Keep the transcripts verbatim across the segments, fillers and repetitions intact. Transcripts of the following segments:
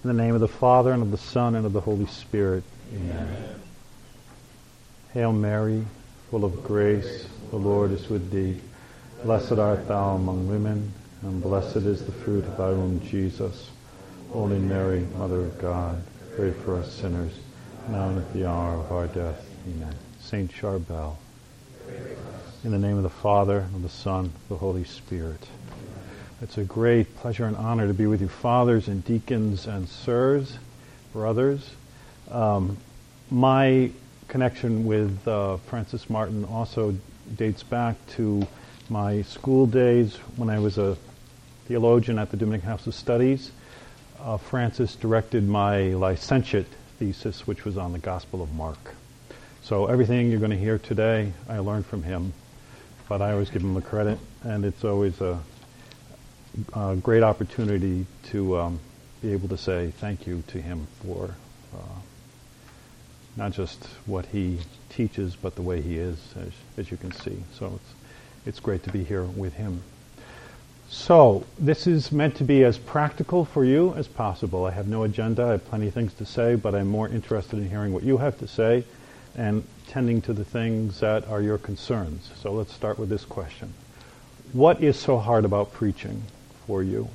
In the name of the Father, and of the Son, and of the Holy Spirit. Amen. Amen. Hail Mary, full of grace, the Lord is with thee. Blessed art thou among women, and blessed is the fruit of thy womb, Jesus. Holy Mary, Mother of God, pray for us sinners, now and at the hour of our death. Amen. Saint Charbel. In the name of the Father, and of the Son, and of the Holy Spirit. It's a great pleasure and honor to be with you, fathers and deacons and sirs, brothers. Um, my connection with uh, Francis Martin also dates back to my school days when I was a theologian at the Dominican House of Studies. Uh, Francis directed my licentiate thesis, which was on the Gospel of Mark. So everything you're going to hear today, I learned from him, but I always give him the credit, and it's always a A great opportunity to um, be able to say thank you to him for uh, not just what he teaches, but the way he is, as, as you can see. So it's it's great to be here with him. So this is meant to be as practical for you as possible. I have no agenda. I have plenty of things to say, but I'm more interested in hearing what you have to say and tending to the things that are your concerns. So let's start with this question. What is so hard about preaching for you?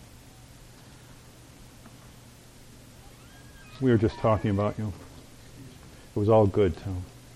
We were just talking about you. It was all good, too.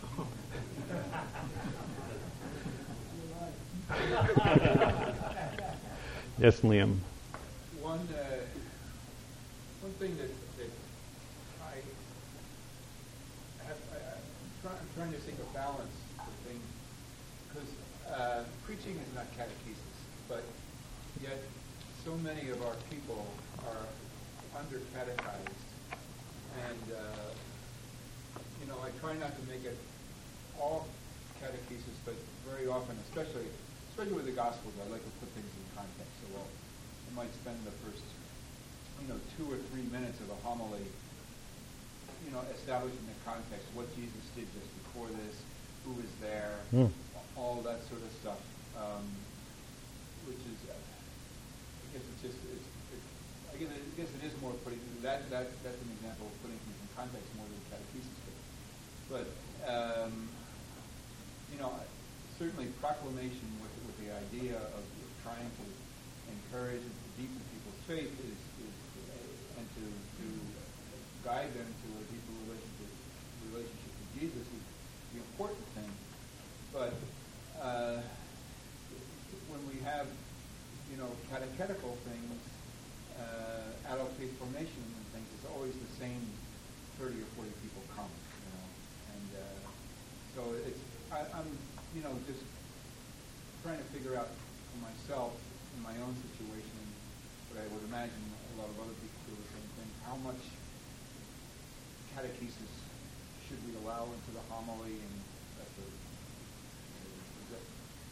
Yes, Liam. One, uh, one thing that, that I have, I, I'm, try, I'm trying to think of balance for things, because uh, preaching is not catechesis, but yet so many of our people are under-catechized, and uh, you know, I try not to make it all catechesis, but very often, especially especially with the Gospels, I like to put things in context. So, well, I might spend the first, you know, two or three minutes of a homily, you know, establishing the context, what Jesus did just before this, who was there, mm. all that sort of stuff, um, which is. Uh, I guess it's just, it's, it's, I guess, I guess it is more putting, that, that, that's an example of putting things in context more than catechesis. But, um, you know, certainly proclamation with, with the idea of trying to encourage and to deepen people's faith is, is uh, and to, to guide them to a deeper relationship, relationship with Jesus is the important thing. But uh, when we have you know, catechetical things, uh, adult faith formation and things, it's always the same thirty or forty people come, you know. And uh, so it's, I, I'm, you know, just trying to figure out for myself, in my own situation, but I would imagine a lot of other people do the same thing, how much catechesis should we allow into the homily and that sort of thing.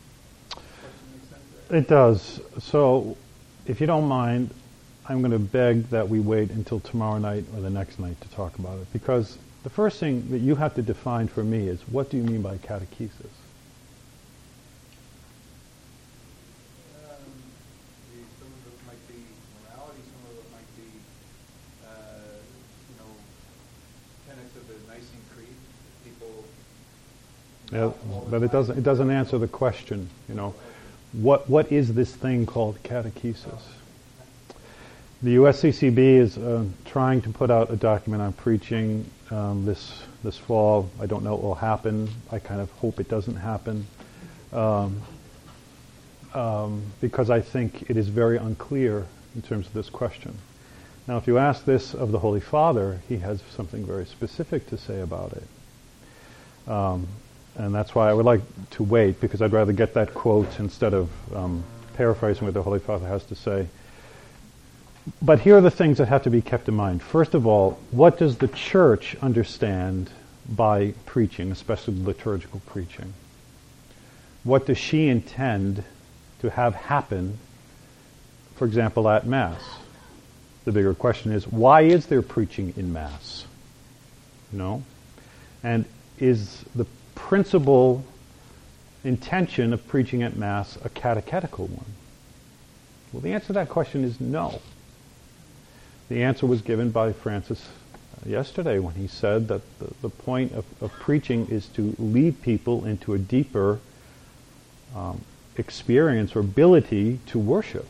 It does. So, if you don't mind, I'm going to beg that we wait until tomorrow night or the next night to talk about it. Because the first thing that you have to define for me is, what do you mean by catechesis? Um, some of it might be morality, some of it might be, uh, you know, tenets of the Nicene Creed. People. Yeah, but it doesn't. It doesn't answer the question. You know. What what is this thing called catechesis? The U S C C B is uh, trying to put out a document on preaching um, this this fall. I don't know what will happen. I kind of hope it doesn't happen, um, um, because I think it is very unclear in terms of this question. Now, if you ask this of the Holy Father, he has something very specific to say about it. Um, And that's why I would like to wait, because I'd rather get that quote instead of um, paraphrasing what the Holy Father has to say. But here are the things that have to be kept in mind. First of all, what does the Church understand by preaching, especially liturgical preaching? What does she intend to have happen, for example, at Mass? The bigger question is, why is there preaching in Mass? You know? And is the principal intention of preaching at Mass a catechetical one? Well, the answer to that question is no. the answer was given by Francis yesterday when he said that the, the point of, of preaching is to lead people into a deeper um, experience or ability to worship.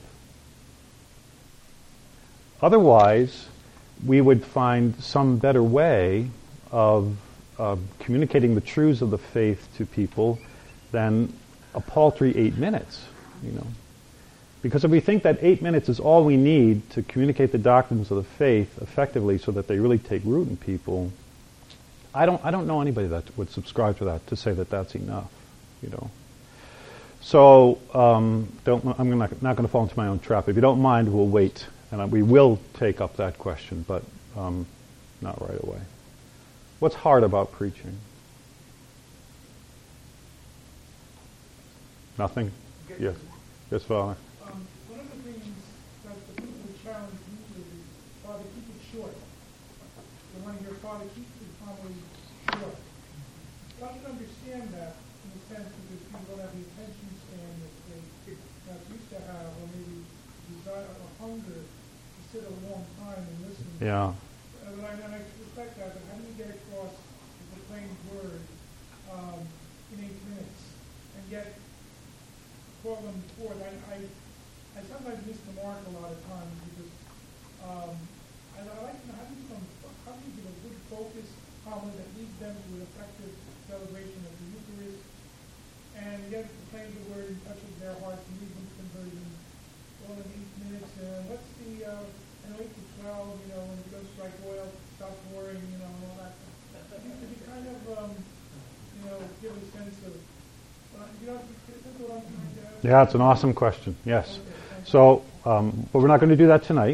Otherwise, we would find some better way of uh, communicating the truths of the faith to people than a paltry eight minutes, you know. Because if we think that eight minutes is all we need to communicate the doctrines of the faith effectively so that they really take root in people, I don't I don't know anybody that would subscribe to that, to say that that's enough, you know. So um, don't, I'm not, not going to fall into my own trap. If you don't mind, we'll wait, and we will take up that question, but um, not right away. What's hard about preaching? Nothing? Yes. Yes, Father. Um, one of the things that the people challenge usually is, Father, keep it short. They want to hear, Father, keep the homily short. I can understand that in the sense that people don't have the attention span that they perhaps used to have, or maybe desire or hunger to sit a long time and listen. Yeah. And I, and I respect that, but how do you get across the proclaimed word um, in eight minutes and get call them forward? I, I, I sometimes miss the mark a lot of times because um, I, I like to know how do you come, how do you give a good focused homily that leads them to an effective celebration of the Eucharist, and yet proclaim the word and touches their hearts and lead them to conversion all in eight minutes. And what's the uh, and eight to twelve, you know, when it goes strike oil, stop pouring, you know, and all that. It used to be kind of, um, you know, give a sense of, uh, you know, that's what I'm trying to ask. Yeah, it's an awesome question. Yes. So, um, but we're not going to do that tonight.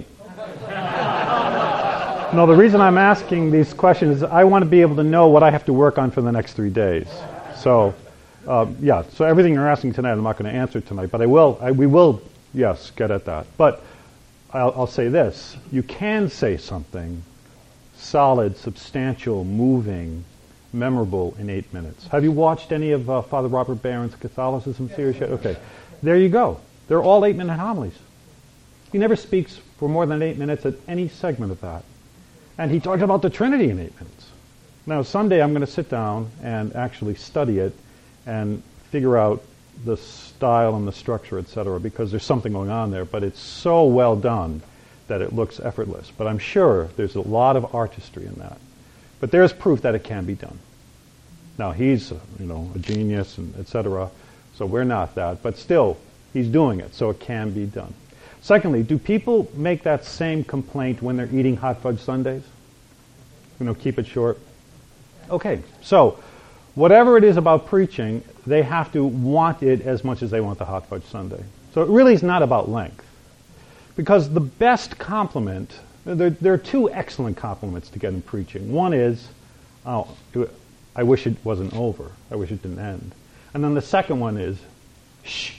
No, the reason I'm asking these questions is I want to be able to know what I have to work on for the next three days. So, uh, yeah. So everything you're asking tonight, I'm not going to answer tonight, but I will. I, we will, yes, get at that. But I'll, I'll say this: you can say something solid, substantial, moving, memorable in eight minutes. Have you watched any of uh, Father Robert Barron's Catholicism series yet? Okay, there you go. They're all eight-minute homilies. He never speaks for more than eight minutes at any segment of that. And he talked about the Trinity in eight minutes. Now, someday I'm going to sit down and actually study it and figure out the style and the structure, et cetera, because there's something going on there. But it's so well done that it looks effortless. But I'm sure there's a lot of artistry in that. But there's proof that it can be done. Now, he's, you know, a genius, and et cetera, so we're not that. But still, he's doing it, so it can be done. Secondly, do people make that same complaint when they're eating hot fudge sundaes? You know, keep it short. Okay, so whatever it is about preaching, they have to want it as much as they want the hot fudge sundae. So it really is not about length. Because the best compliment, there, there are two excellent compliments to get in preaching. One is, oh, I wish it wasn't over. I wish it didn't end. And then the second one is, shh,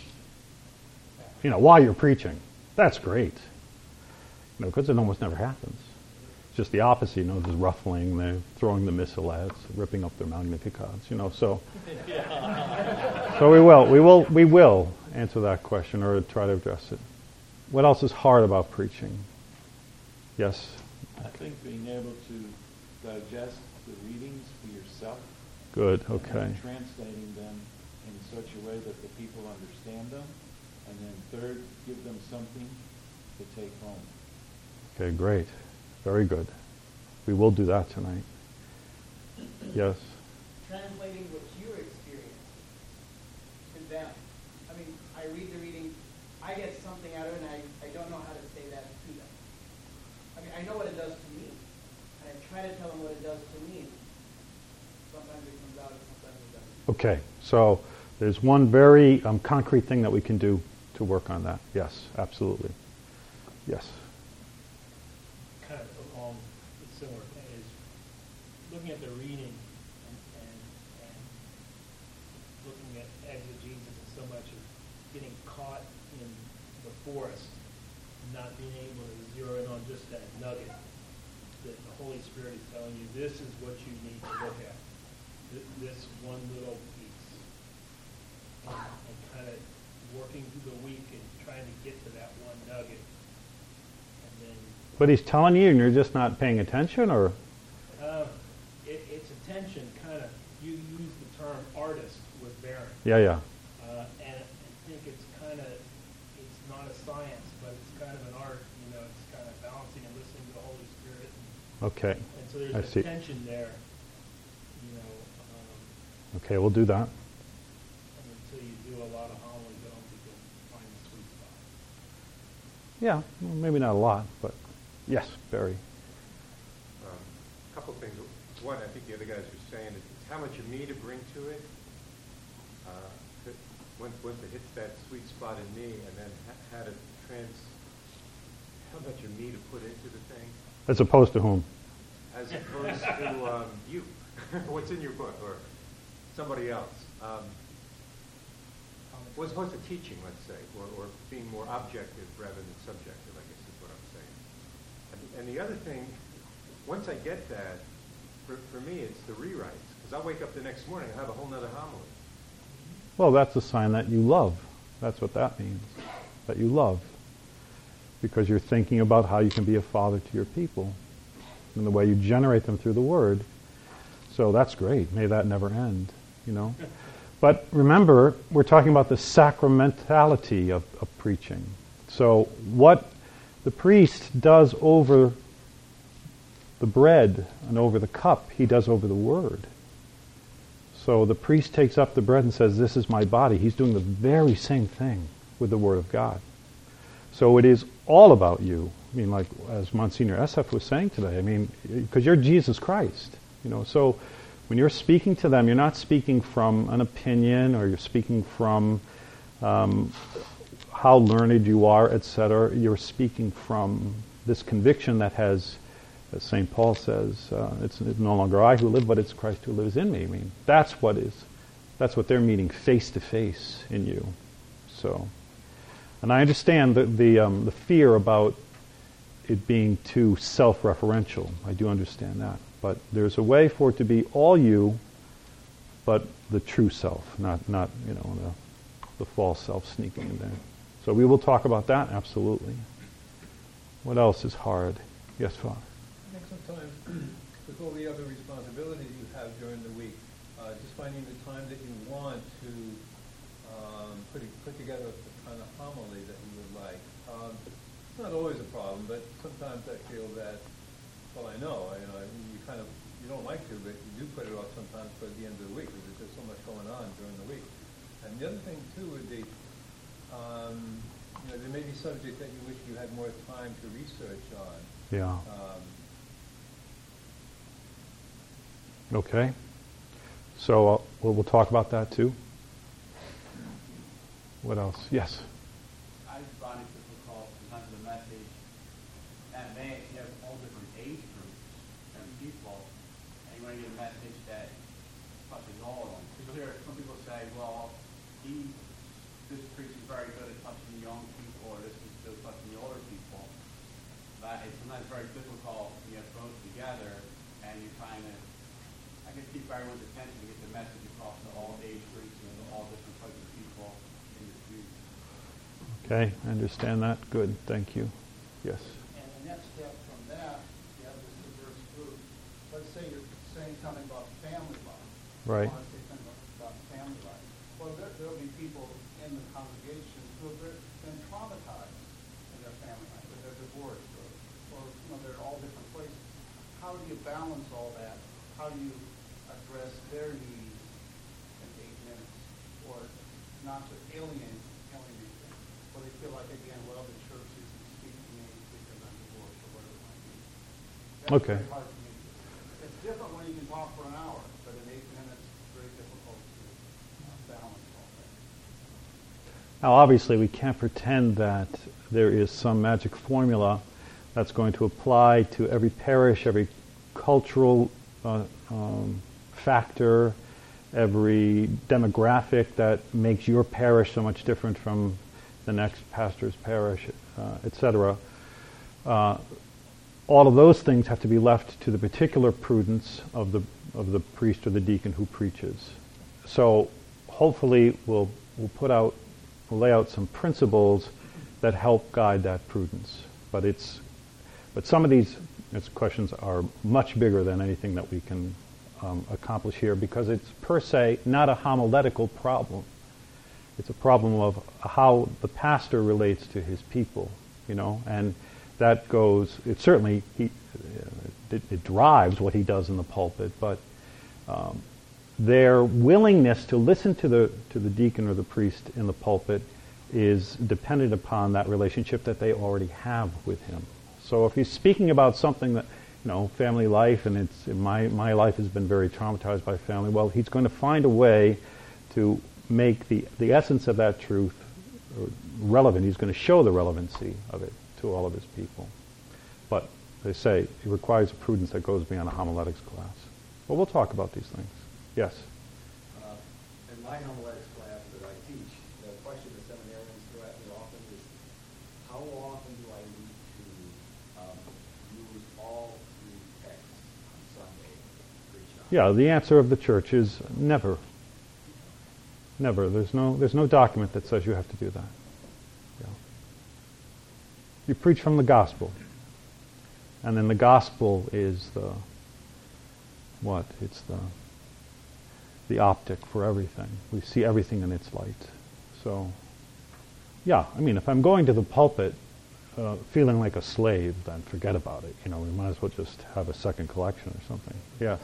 you know, while you're preaching. That's great. You know, because it almost never happens. It's just the opposite, you know, there's ruffling, they're throwing the missalettes, ripping up their Magnificats, you know, so. So we will, we will, we will answer that question or try to address it. What else is hard about preaching? Yes? I think being able to digest the readings for yourself. Good, okay. And translating them in such a way that the people understand them. And then third, give them something to take home. Okay, great. Very good. We will do that tonight. Yes? Translating what you experience to them. I mean, I read the reading, I get something out of it, and I, I don't know how to say that to them. I mean, I know what it does to me, and I try to tell them what it does to me. Sometimes it comes out, and sometimes it doesn't. Okay, so there's one very um, concrete thing that we can do to work on that. Yes, absolutely. Yes. Kind of along a similar thing is looking at the reading and, and, and looking at exegesis and so much of getting caught in the forest, not being able to zero in on just that nugget that the Holy Spirit is telling you, this is what you need to look at. This one little piece. And, and kind of working through the week and trying to get to that one nugget. And then But he's telling you and you're just not paying attention, or? Uh, it, it's attention, kind of, you use the term artist with Barron. Yeah, yeah. Uh, and I think it's kind of, it's not a science, but it's kind of an art, you know, it's kind of balancing and listening to the Holy Spirit. Okay. And so there's I a see. tension there, you know. Um, Okay, we'll do that. and until you do a lot of homilies, I don't think you'll find the sweet spot. Yeah, well, maybe not a lot, but yes, Barry. Um, a couple of things. One, I think the other guys were saying is it's how much of me to bring to it. Uh, that once, once it hits that sweet spot in me, and then ha- how to trans, how much of me to put into the thing, As opposed to whom? as opposed to um, you, what's in your book, or somebody else. Um, well, as opposed to teaching, let's say, or, or being more objective rather than subjective, I guess is what I'm saying. And, and the other thing, once I get that, for, for me, it's the rewrites. Because I'll wake up the next morning and have a whole nother homily. Well, that's a sign that you love. That's what that means, that you love. Because you're thinking about how you can be a father to your people and the way you generate them through the Word. So that's great. May that never end, you know. But remember, we're talking about the sacramentality of, of preaching. So what the priest does over the bread and over the cup, he does over the Word. So the priest takes up the bread and says, "This is my body." He's doing the very same thing with the Word of God. So it is all about you. I mean, like as Monsignor Esef was saying today, I mean, because you're Jesus Christ, you know. So when you're speaking to them, you're not speaking from an opinion, or you're speaking from um, how learned you are, et cetera. You're speaking from this conviction that has, as Saint Paul says, uh, it's, it's no longer I who live, but it's Christ who lives in me. I mean, that's what is, that's what they're meeting face to face in you. So, and I understand the the, um, the fear about it being too self-referential. I do understand that. But there's a way for it to be all you, but the true self, not, not you know, the, the false self sneaking in there. So we will talk about that, absolutely. What else is hard? Yes, Father? I think sometimes, with all the other responsibilities you have during the week, uh, just finding the time that you want to um, put, put together the kind of homily that you would like. Um, it's not always a problem, but sometimes I feel that, well, I know, I, you know, you kind of, you don't like to, but you do put it off sometimes for the end of the week because there's just so much going on during the week. And the other thing, too, would be, um, you know, there may be subjects that you wish you had more time to research on. Yeah. Um, Okay. So uh, we'll, we'll talk about that too. What else? Yes. I just find it difficult sometimes the message that may you have all different age groups and people, and you want to get a message that touches all of them. People hear some people say, well, he, this preacher is very good at touching young people, or this is good at touching the older people. But it's sometimes very difficult to get both together, and you're trying to, I guess, keep everyone's attention to get the message across to all age groups and to all different types of people in the community. Okay, I understand that. Good. Thank you. Yes. And the next step from that, you have this diverse group. Let's say you're saying something about family life. Right. You want to say something about family life. Well, there, there'll be people in the congregation who have been traumatized in their family life, or they're divorced, or, or you know, they're all different places. How do you balance all that? How do you address their needs in eight minutes, or not to alienate, alienate them? Or they feel like, again, well, the church isn't speaking to me because I'm divorced or whatever it might be. That's Okay. very hard for me. It's different when you can talk for an hour, but in eight minutes, it's very difficult to uh, balance all that. Now, obviously, we can't pretend that there is some magic formula that's going to apply to every parish, every cultural uh, um, factor, every demographic that makes your parish so much different from the next pastor's parish, uh, et cetera. Uh, all of those things have to be left to the particular prudence of the of the priest or the deacon who preaches. So, hopefully, we'll we'll put out, we'll lay out some principles that help guide that prudence. But it's, But some of these these questions are much bigger than anything that we can um, accomplish here, because it's per se not a homiletical problem. It's a problem of how the pastor relates to his people, you know, and that goes, it certainly, he, it, it drives what he does in the pulpit, but um, their willingness to listen to the to the deacon or the priest in the pulpit is dependent upon that relationship that they already have with him. So if he's speaking about something that, you know, family life, and it's my my life has been very traumatized by family, well, he's going to find a way to make the, the essence of that truth relevant. He's going to show the relevancy of it to all of his people. But they say it requires a prudence that goes beyond a homiletics class. Well, we'll talk about these things. Yes? Uh, in my homiletics class that I teach, the question the seminarians throw at me often is, how often do I need to um, use all three texts on Sunday to preach on? Yeah, the answer of the church is never. Never. There's no there's no document that says you have to do that. Yeah. You preach from the gospel. And then the gospel is the what? It's the the optic for everything. We see everything in its light. So yeah, I mean, if I'm going to the pulpit uh, feeling like a slave, then forget about it. You know, we might as well just have a second collection or something. Yes.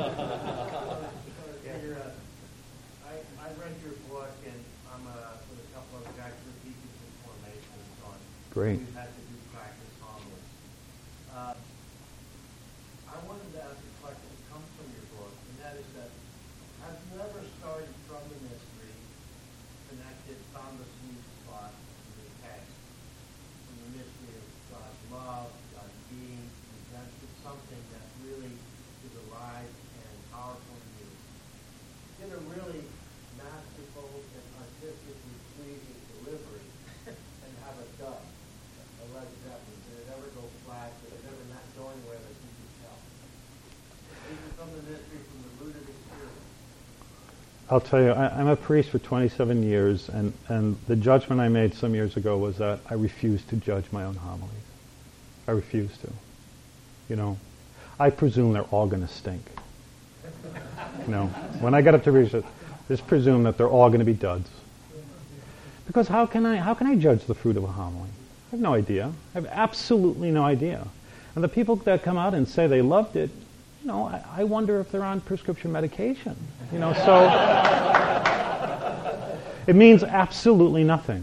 Great. We've had to do practice homilies. Uh, I wanted to ask a question that comes from your book, and that is that have you ever started from the mystery, connected, found a sweet spot in the text, from the mystery of God's love, God's being, presented something that really is alive and powerful to you? Get a really masterful and artistically pleasing delivery and have a dub. Led Zeppelin. Did it ever go flat? Did it ever not go anywhere that you could tell? These are from the mystery, from the root of experience. I'll tell you, I, I'm a priest for twenty-seven years, and, and the judgment I made some years ago was that I refused to judge my own homilies. I refused to. You know, I presume they're all going to stink. You know, when I get up to research, just presume that they're all going to be duds. Because how can I how can I judge the fruit of a homily? I have no idea. I have absolutely no idea. And the people that come out and say they loved it, you know, I, I wonder if they're on prescription medication. You know, so it means absolutely nothing.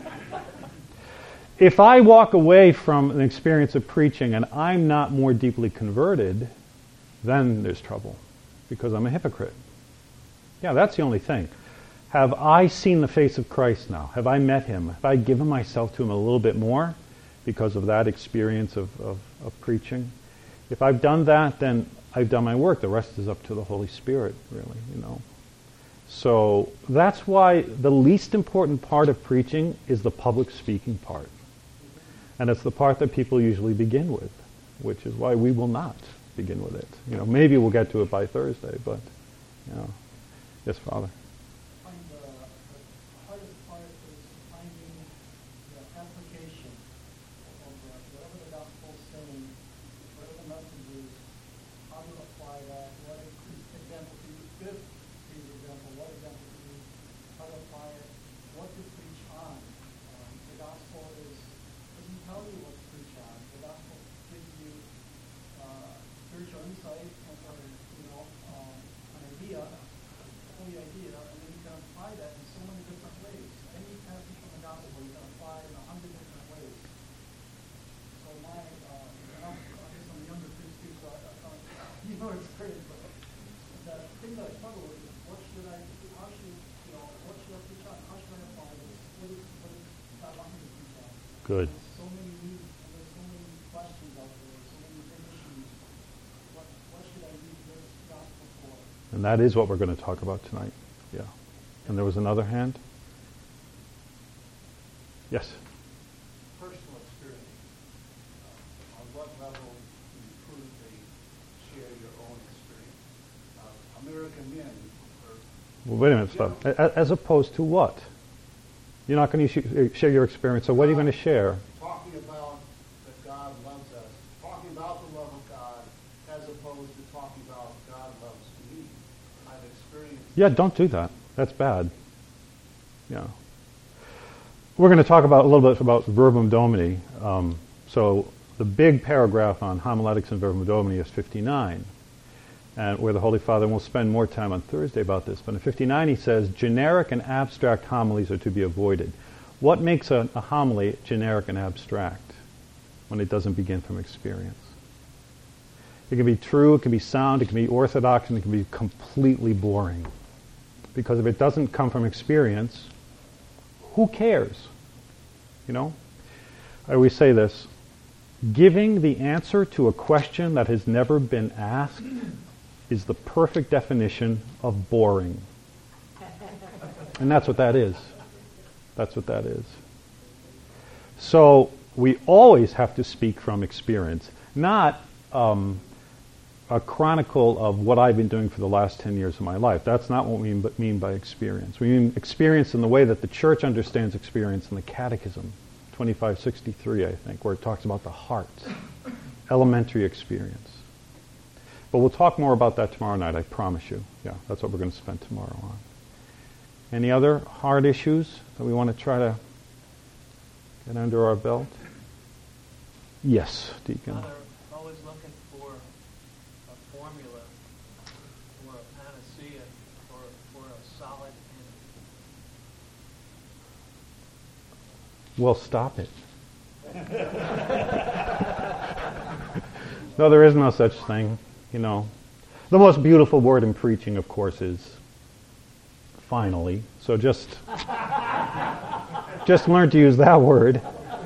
If I walk away from an experience of preaching and I'm not more deeply converted, then there's trouble, because I'm a hypocrite. Yeah, that's the only thing. Have I seen the face of Christ now? Have I met him? Have I given myself to him a little bit more because of that experience of, of, of preaching? If I've done that, then I've done my work. The rest is up to the Holy Spirit, really, you know. So that's why the least important part of preaching is the public speaking part. And it's the part that people usually begin with, which is why we will not begin with it. You know, maybe we'll get to it by Thursday, but, you know. Yes, Father. Good. So many needs, and there's so many questions out there, so many big issues. What, what should I use this gospel for? And that is what we're going to talk about tonight. Yeah. And there was another hand? Yes. Personal experience. Uh, on what level do you truly share your own experience? Uh, American men are... Well, wait a minute, stop. A- As opposed to what? You're not going to sh- share your experience, so what are you going to share? Talking about that God loves us as opposed to talking about God loves me. I've experienced. Yeah, don't do that. That's bad. Yeah. We're going to talk about a little bit about Verbum Domini. Um, so the big paragraph on homiletics and Verbum Domini is fifty-nine, and where the Holy Father, and we'll spend more time on Thursday about this, but in fifty-nine he says, generic and abstract homilies are to be avoided. What makes a, a homily generic and abstract when it doesn't begin from experience? It can be true, it can be sound, it can be orthodox, and it can be completely boring. Because if it doesn't come from experience, who cares? You know? I always say this, giving the answer to a question that has never been asked is the perfect definition of boring. And that's what that is. That's what that is. So we always have to speak from experience, not um, a chronicle of what I've been doing for the last ten years of my life. That's not what we mean, mean by experience. We mean experience in the way that the Church understands experience in the Catechism, twenty-five sixty-three, I think, where it talks about the heart, elementary experience. But we'll talk more about that tomorrow night, I promise you. Yeah, that's what we're going to spend tomorrow on. Any other hard issues that we want to try to get under our belt? Yes, Deacon. Father, always looking for a formula, for a panacea, for, for a solid end. Well, stop it. No, there is no such thing, you know. The most beautiful word in preaching, of course, is finally. So just, just learn to use that word.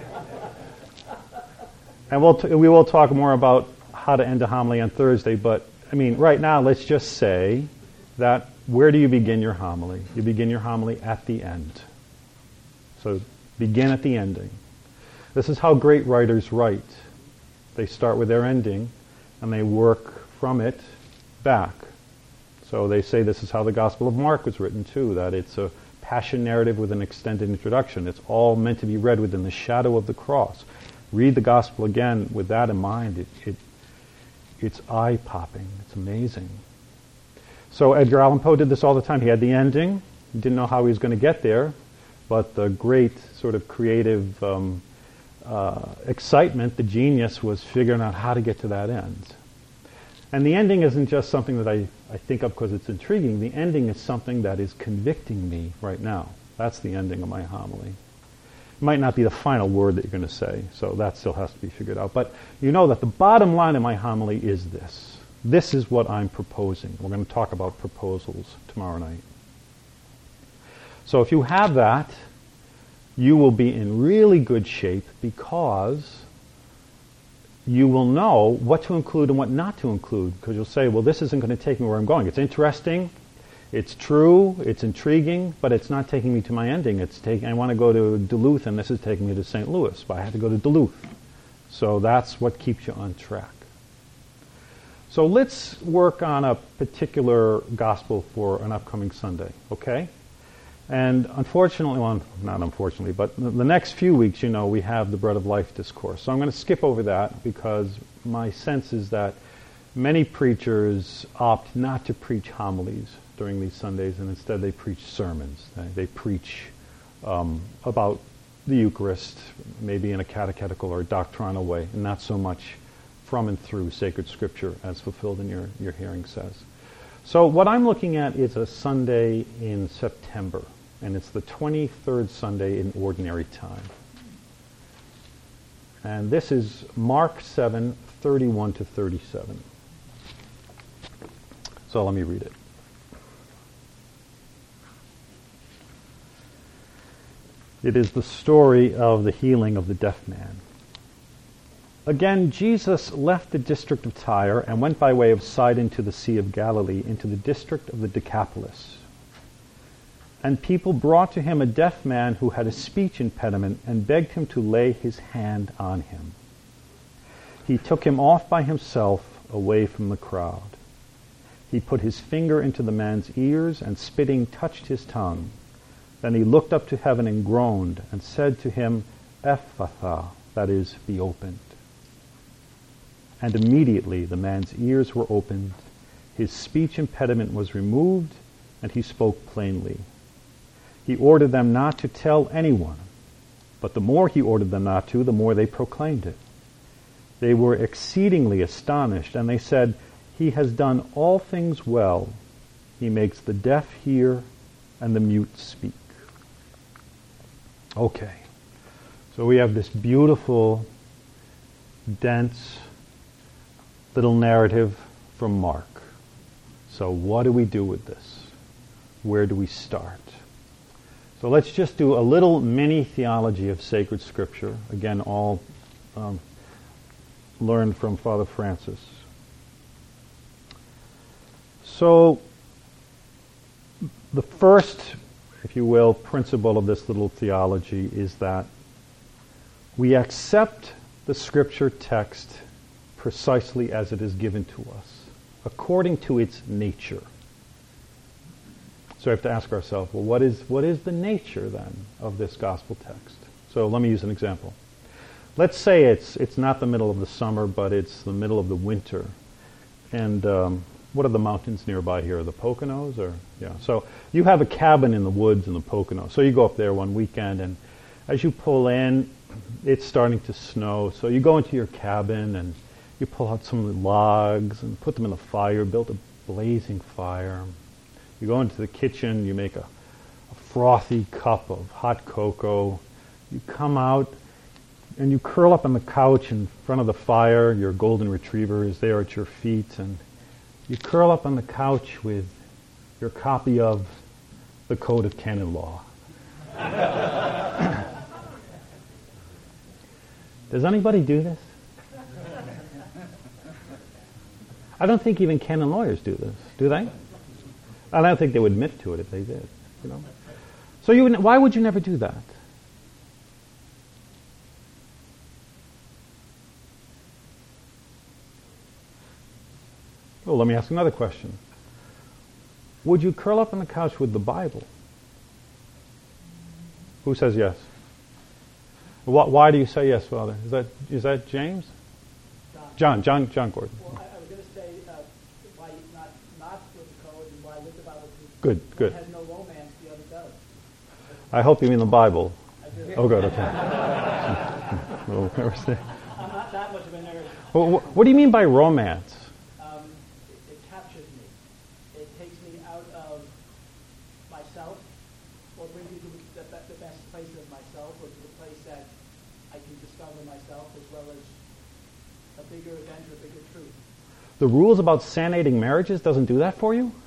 And we'll t- we will talk more about how to end a homily on Thursday, but, I mean, right now, let's just say that where do you begin your homily? You begin your homily at the end. So begin at the ending. This is how great writers write. They start with their ending, and they work from it back. So they say this is how the Gospel of Mark was written too, that it's a passion narrative with an extended introduction. It's all meant to be read within the shadow of the cross. Read the Gospel again with that in mind. It, it, it's eye-popping. It's amazing. So Edgar Allan Poe did this all the time. He had the ending. He didn't know how he was going to get there, but the great sort of creative um, uh, excitement, the genius, was figuring out how to get to that end. And the ending isn't just something that I, I think of because it's intriguing. The ending is something that is convicting me right now. That's the ending of my homily. It might not be the final word that you're going to say, so that still has to be figured out. But you know that the bottom line of my homily is this. This is what I'm proposing. We're going to talk about proposals tomorrow night. So if you have that, you will be in really good shape because you will know what to include and what not to include, because you'll say, well, this isn't going to take me where I'm going. It's interesting, it's true, it's intriguing, but it's not taking me to my ending. It's taking, I want to go to Duluth, and this is taking me to Saint Louis, but I have to go to Duluth. So that's what keeps you on track. So let's work on a particular gospel for an upcoming Sunday, okay? And unfortunately, well, not unfortunately, but the next few weeks, you know, we have the Bread of Life discourse. So I'm going to skip over that because my sense is that many preachers opt not to preach homilies during these Sundays, and instead they preach sermons. They, they preach um, about the Eucharist, maybe in a catechetical or doctrinal way, and not so much from and through sacred Scripture as fulfilled in your, your hearing says. So what I'm looking at is a Sunday in September. And it's the twenty-third Sunday in Ordinary Time. And this is Mark seven, thirty-one to thirty-seven. So let me read it. It is the story of the healing of the deaf man. Again, Jesus left the district of Tyre and went by way of Sidon to the Sea of Galilee, into the district of the Decapolis. And people brought to him a deaf man who had a speech impediment and begged him to lay his hand on him. He took him off by himself away from the crowd. He put his finger into the man's ears and spitting touched his tongue. Then he looked up to heaven and groaned and said to him, Ephphatha, that is, be opened. And immediately the man's ears were opened, his speech impediment was removed, and he spoke plainly. He ordered them not to tell anyone, but the more he ordered them not to, the more they proclaimed it. They were exceedingly astonished, and they said, "He has done all things well. He makes the deaf hear and the mute speak." Okay, so we have this beautiful, dense little narrative from Mark. So what do we do with this? Where do we start? So let's just do a little mini theology of sacred scripture. Again, all um, learned from Father Francis. So the first, if you will, principle of this little theology is that we accept the scripture text precisely as it is given to us, according to its nature. So we have to ask ourselves, well, what is what is the nature then of this gospel text? So let me use an example. Let's say it's it's not the middle of the summer, but it's the middle of the winter. And um, what are the mountains nearby here? The Poconos? Or yeah. So you have a cabin in the woods in the Poconos. So you go up there one weekend, and as you pull in, it's starting to snow. So you go into your cabin, and you pull out some logs and put them in the fire, build a blazing fire. You go into the kitchen, you make a, a frothy cup of hot cocoa. You come out, and you curl up on the couch in front of the fire. Your golden retriever is there at your feet, and you curl up on the couch with your copy of the Code of Canon Law. Does anybody do this? I don't think even canon lawyers do this, do they? I don't think they would admit to it if they did. You know. So you, why would you never do that? Well, let me ask another question. Would you curl up on the couch with the Bible? Who says yes? Why do you say yes, Father? Is that is that James? John, John, John Gordon. Well, I, I was going to say uh, why not not with the code and why with the Bible. Good, good. One has no romance, the other does. I hope you mean the Bible. I do. Oh, good. Okay. Well, I'm not that much of a nerd. Well, what do you mean by romance? Um, it, it captures me. It takes me out of myself, or brings me to the, the, the best place of myself, or to the place that I can discover myself, as well as a bigger event or a bigger truth. The rules about sanating marriages doesn't do that for you?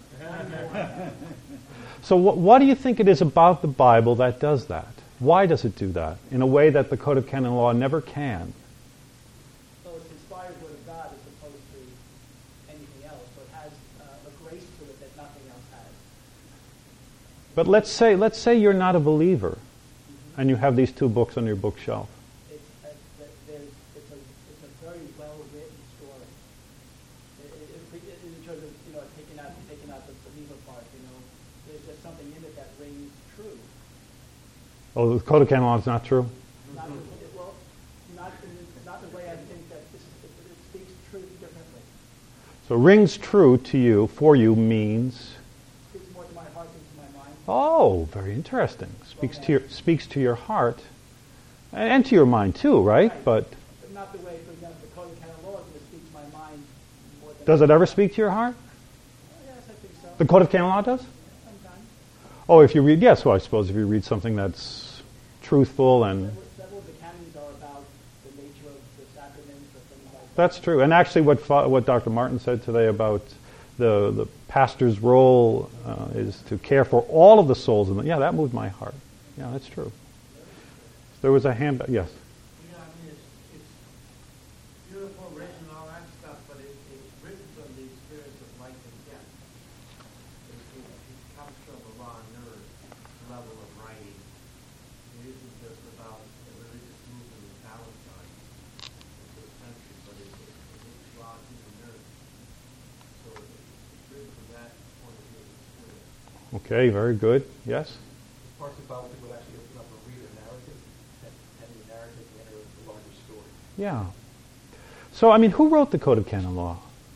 So what, what do you think it is about the Bible that does that? Why does it do that in a way that the Code of Canon Law never can? So it's inspired Word of God as opposed to anything else. So it has uh, a grace to it that nothing else has. But let's say let's say you're not a believer, mm-hmm. and you have these two books on your bookshelf. It's a, there's, it's a, it's a very well-written story. It, it, it, in terms of, you know, taking out, taking out the believer part, you know, there's just something in it that rings true. Oh, the Code of Canon Law is not true? Not, well, not, in, not the way I think that this, it, it speaks truth differently. So rings true to you, for you, means? Speaks more to my heart than to my mind. Oh, very interesting. Speaks to your, speaks to your heart and to your mind too, right? Right. But, but not the way, for example, the Code of Canon Law is going to speak to my mind more than... does it ever speak to your heart? Yes, I think so. The Code of Canon Law does? Sometimes. Oh, if you read, yes, well, I suppose if you read something that's truthful and... Several, several of the canons are about the nature of the sacraments or things like that. That's true. And actually what what Doctor Martin said today about the the pastor's role uh, is to care for all of the souls in the... Yeah, that moved my heart. Yeah, that's true. There was a hand... Yes? Yeah, I mean, it's, it's beautiful, written, and all that stuff, but it, it's written from the experience of life and death. It, it, it comes from a raw nerve level of writing. It isn't just about a religious movement in Palestine for the century, but it, it, it's raw human nerve. So it, it's written from that point of view of experience. Okay, very good. Yes? Parts about it would actually open up a reader narrative, and, and the narrative would enter the larger story. Yeah. So, I mean, who wrote the Code of Canon Law?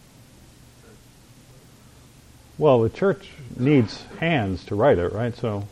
Well, the church needs hands to write it, right? So,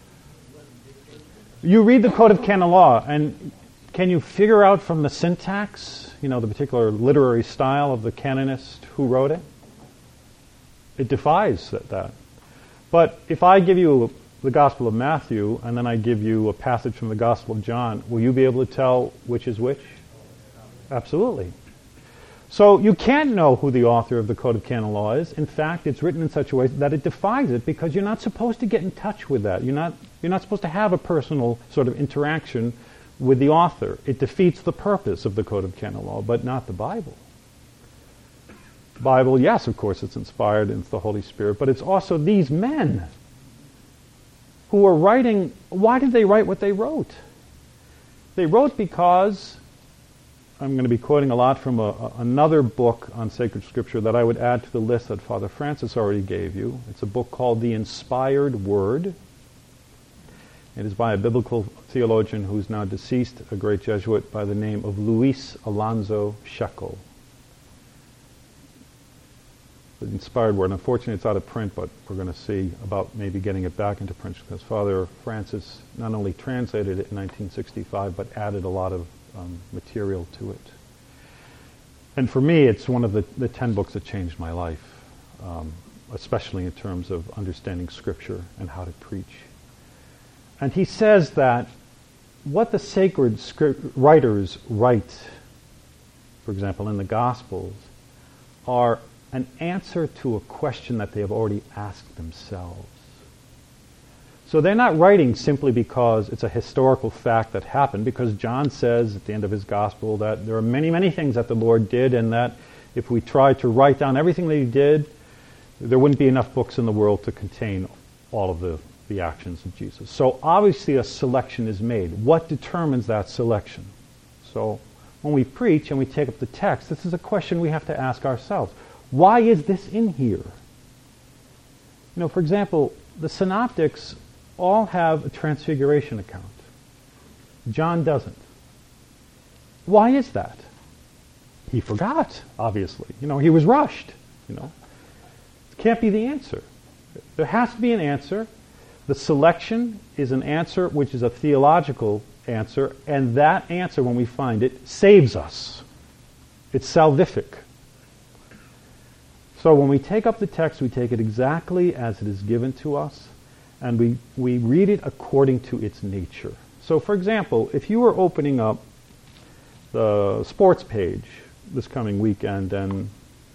you read the Code of Canon Law, and can you figure out from the syntax, you know, the particular literary style of the canonist who wrote it? It defies that. that. But if I give you the Gospel of Matthew, and then I give you a passage from the Gospel of John, will you be able to tell which is which? Absolutely. So you can't know who the author of the Code of Canon Law is. In fact, it's written in such a way that it defies it, because you're not supposed to get in touch with that. You're not, you're not supposed to have a personal sort of interaction with the author. It defeats the purpose of the Code of Canon Law, but not the Bible. The Bible, yes, of course, it's inspired and it's the Holy Spirit, but it's also these men who are writing. Why did they write what they wrote? They wrote because, I'm going to be quoting a lot from a, a, another book on sacred scripture that I would add to the list that Father Francis already gave you. It's a book called The Inspired Word. It is by a biblical theologian who's now deceased, a great Jesuit by the name of Luis Alonso Shekel. The Inspired Word. Unfortunately, it's out of print, but we're going to see about maybe getting it back into print, because Father Francis not only translated it in nineteen sixty-five, but added a lot of um, material to it. And for me, it's one of the, the ten books that changed my life, um, especially in terms of understanding Scripture and how to preach. And he says that what the sacred script writers write, for example, in the Gospels, are an answer to a question that they have already asked themselves. So they're not writing simply because it's a historical fact that happened, because John says at the end of his Gospel that there are many, many things that the Lord did, and that if we tried to write down everything that he did, there wouldn't be enough books in the world to contain all of the, the actions of Jesus. So obviously a selection is made. What determines that selection? So when we preach and we take up the text, this is a question we have to ask ourselves. Why is this in here? You know, for example, the synoptics all have a transfiguration account. John doesn't. Why is that? He forgot, obviously. You know, he was rushed. You know, it can't be the answer. There has to be an answer. The selection is an answer which is a theological answer, and that answer, when we find it, saves us. It's salvific. So when we take up the text, we take it exactly as it is given to us, and we, we read it according to its nature. So, for example, if you were opening up the sports page this coming weekend, and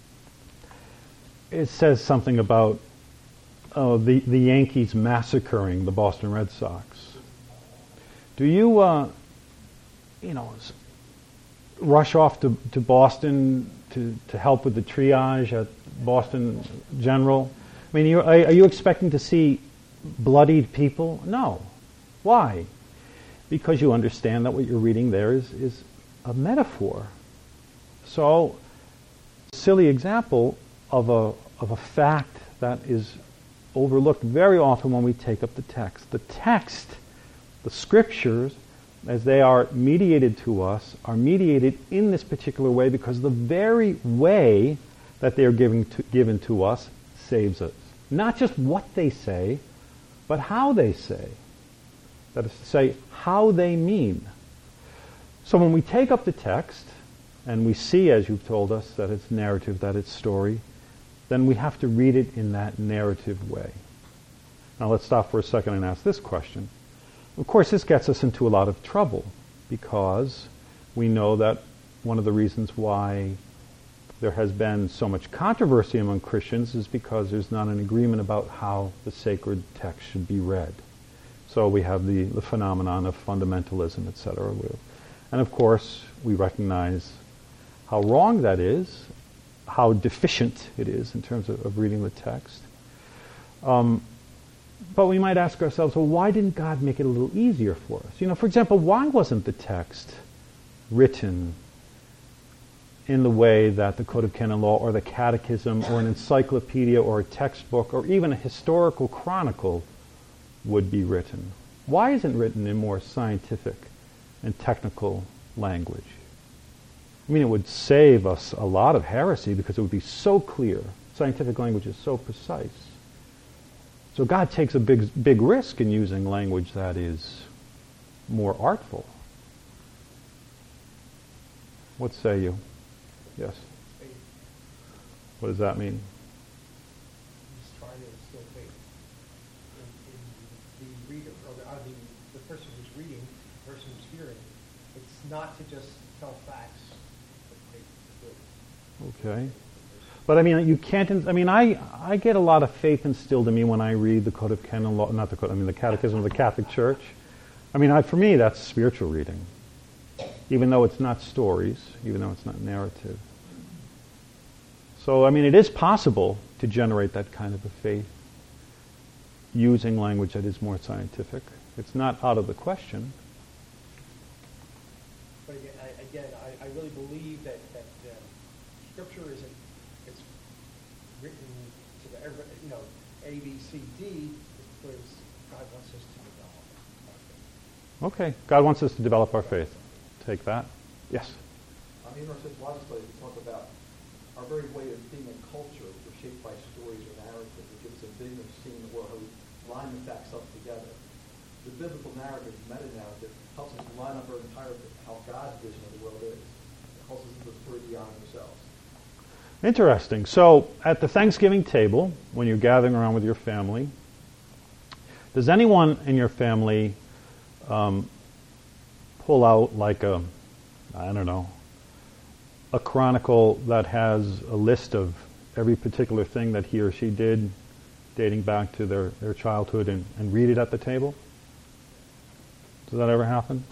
it says something about uh, the, the Yankees massacring the Boston Red Sox, do you, uh, you know, rush off to, to Boston to, to help with the triage at Boston General? I mean, are, are you expecting to see bloodied people? No. Why? Because you understand that what you're reading there is, is a metaphor. So, silly example of a of a fact that is overlooked very often when we take up the text. The text, the scriptures, as they are mediated to us, are mediated in this particular way because the very way that they are given to, given to us saves us. Not just what they say, but how they say. That is to say, how they mean. So when we take up the text, and we see, as you've told us, that it's narrative, that it's story, then we have to read it in that narrative way. Now let's stop for a second and ask this question. Of course, this gets us into a lot of trouble, because we know that one of the reasons why there has been so much controversy among Christians is because there's not an agreement about how the sacred text should be read. So we have the, the phenomenon of fundamentalism, et cetera. And of course, we recognize how wrong that is, how deficient it is in terms of, of reading the text. Um, but we might ask ourselves, well, why didn't God make it a little easier for us? You know, for example, why wasn't the text written in the way that the Code of Canon Law or the Catechism or an encyclopedia or a textbook or even a historical chronicle would be written? Why isn't it written in more scientific and technical language? I mean, it would save us a lot of heresy because it would be so clear. Scientific language is so precise. So God takes a big, big risk in using language that is more artful. What say you? Yes? What does that mean? He's trying to instill faith in, in the reader, or the, uh, the, the person who's reading, the person who's hearing. It's not to just tell facts, but faith. Okay. But I mean, you can't, I mean, I, I get a lot of faith instilled in me when I read the Code of Canon Law, not the Code, I mean the Catechism of the Catholic Church. I mean, I, for me, that's spiritual reading. Even though it's not stories, even though it's not narrative. So, I mean, it is possible to generate that kind of a faith using language that is more scientific. It's not out of the question. But again, I, again, I, I really believe that, that uh, Scripture isn't, it's written to the, every- you know, A, B, C, D, because God wants us to develop our faith. Okay, God wants us to develop our faith. Take that. Yes? I mean, in our Bible study, we talk about our very way of being in culture. We're shaped by stories or narrative that gives a vision of seeing the world, how we line the facts up together. The biblical narrative, meta-narrative, helps us line up our entire, how God's vision of the world is. It helps us to the story beyond ourselves. Interesting. So, at the Thanksgiving table, when you're gathering around with your family, does anyone in your family um, pull out like a, I don't know, a chronicle that has a list of every particular thing that he or she did dating back to their, their childhood and, and read it at the table? Does that ever happen?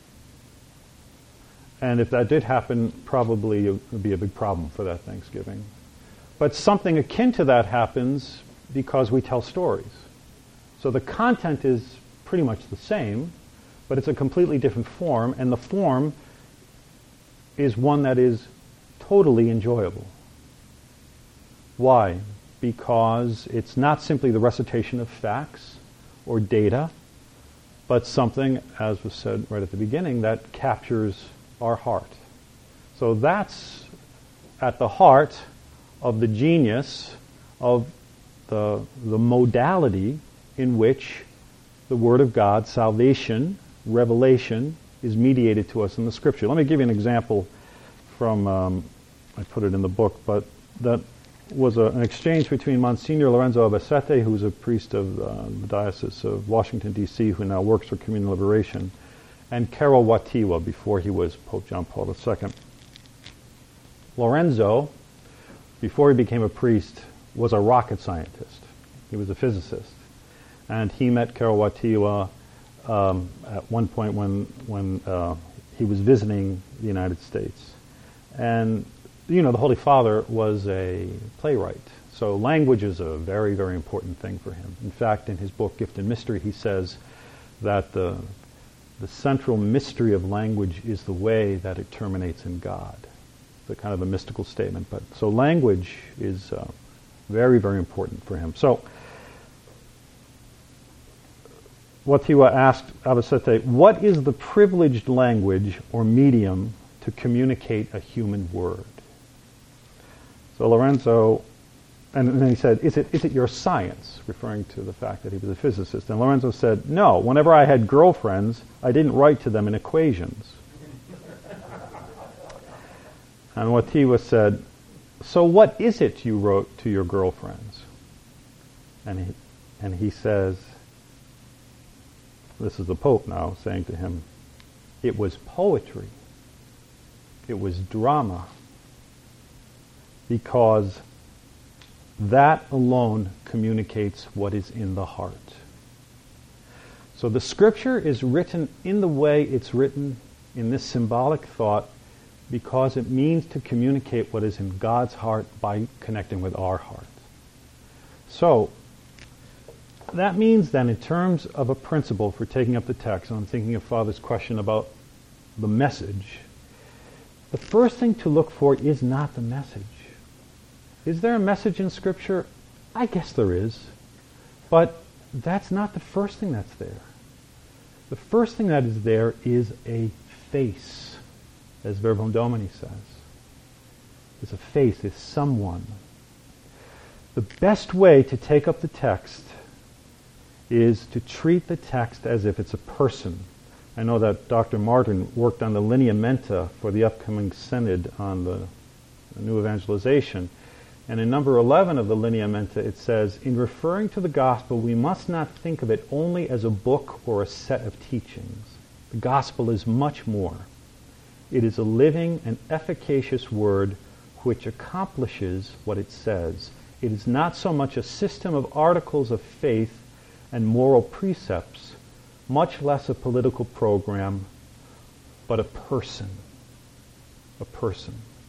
And if that did happen, probably it would be a big problem for that Thanksgiving. But something akin to that happens because we tell stories. So the content is pretty much the same, but it's a completely different form, and the form is one that is totally enjoyable. Why? Because it's not simply the recitation of facts or data, but something, as was said right at the beginning, that captures our heart. So that's at the heart of the genius of the, the modality in which the Word of God, salvation, revelation, is mediated to us in the Scripture. Let me give you an example from, um, I put it in the book, but that was a, an exchange between Monsignor Lorenzo Abasete, who's a priest of uh, the Diocese of Washington, D C, who now works for Communal Liberation, and Karol Wojtyła, before he was Pope John Paul the Second. Lorenzo, before he became a priest, was a rocket scientist. He was a physicist. And he met Karol Wojtyła um, at one point when, when uh, he was visiting the United States. And, you know, the Holy Father was a playwright. So language is a very, very important thing for him. In fact, in his book, Gift and Mystery, he says that the The central mystery of language is the way that it terminates in God. It's a kind of a mystical statement. But so language is uh, very, very important for him. So Wojtyła asked Abasete, what is the privileged language or medium to communicate a human word? So Lorenzo, and then he said, is it, is it your science, referring to the fact that he was a physicist? And Lorenzo said, no, whenever I had girlfriends, I didn't write to them in equations. And Wojtyła said, so what is it you wrote to your girlfriends? And he, and he says, this is the Pope now saying to him, it was poetry. It was drama. Because that alone communicates what is in the heart. So the Scripture is written in the way it's written in this symbolic thought because it means to communicate what is in God's heart by connecting with our heart. So that means then, in terms of a principle for taking up the text, and I'm thinking of Father's question about the message, the first thing to look for is not the message. Is there a message in Scripture? I guess there is. But that's not the first thing that's there. The first thing that is there is a face. as Verbum Domini says. Is a face, is someone. The best way to take up the text is to treat the text as if it's a person. I know that Doctor Martin worked on the lineamenta for the upcoming synod on the new evangelization. And in number eleven of the lineamenta it says, in referring to the gospel, we must not think of it only as a book or a set of teachings. The gospel is much more. It is a living and efficacious word which accomplishes what it says. It is not so much a system of articles of faith and moral precepts, much less a political program, but a person. A person.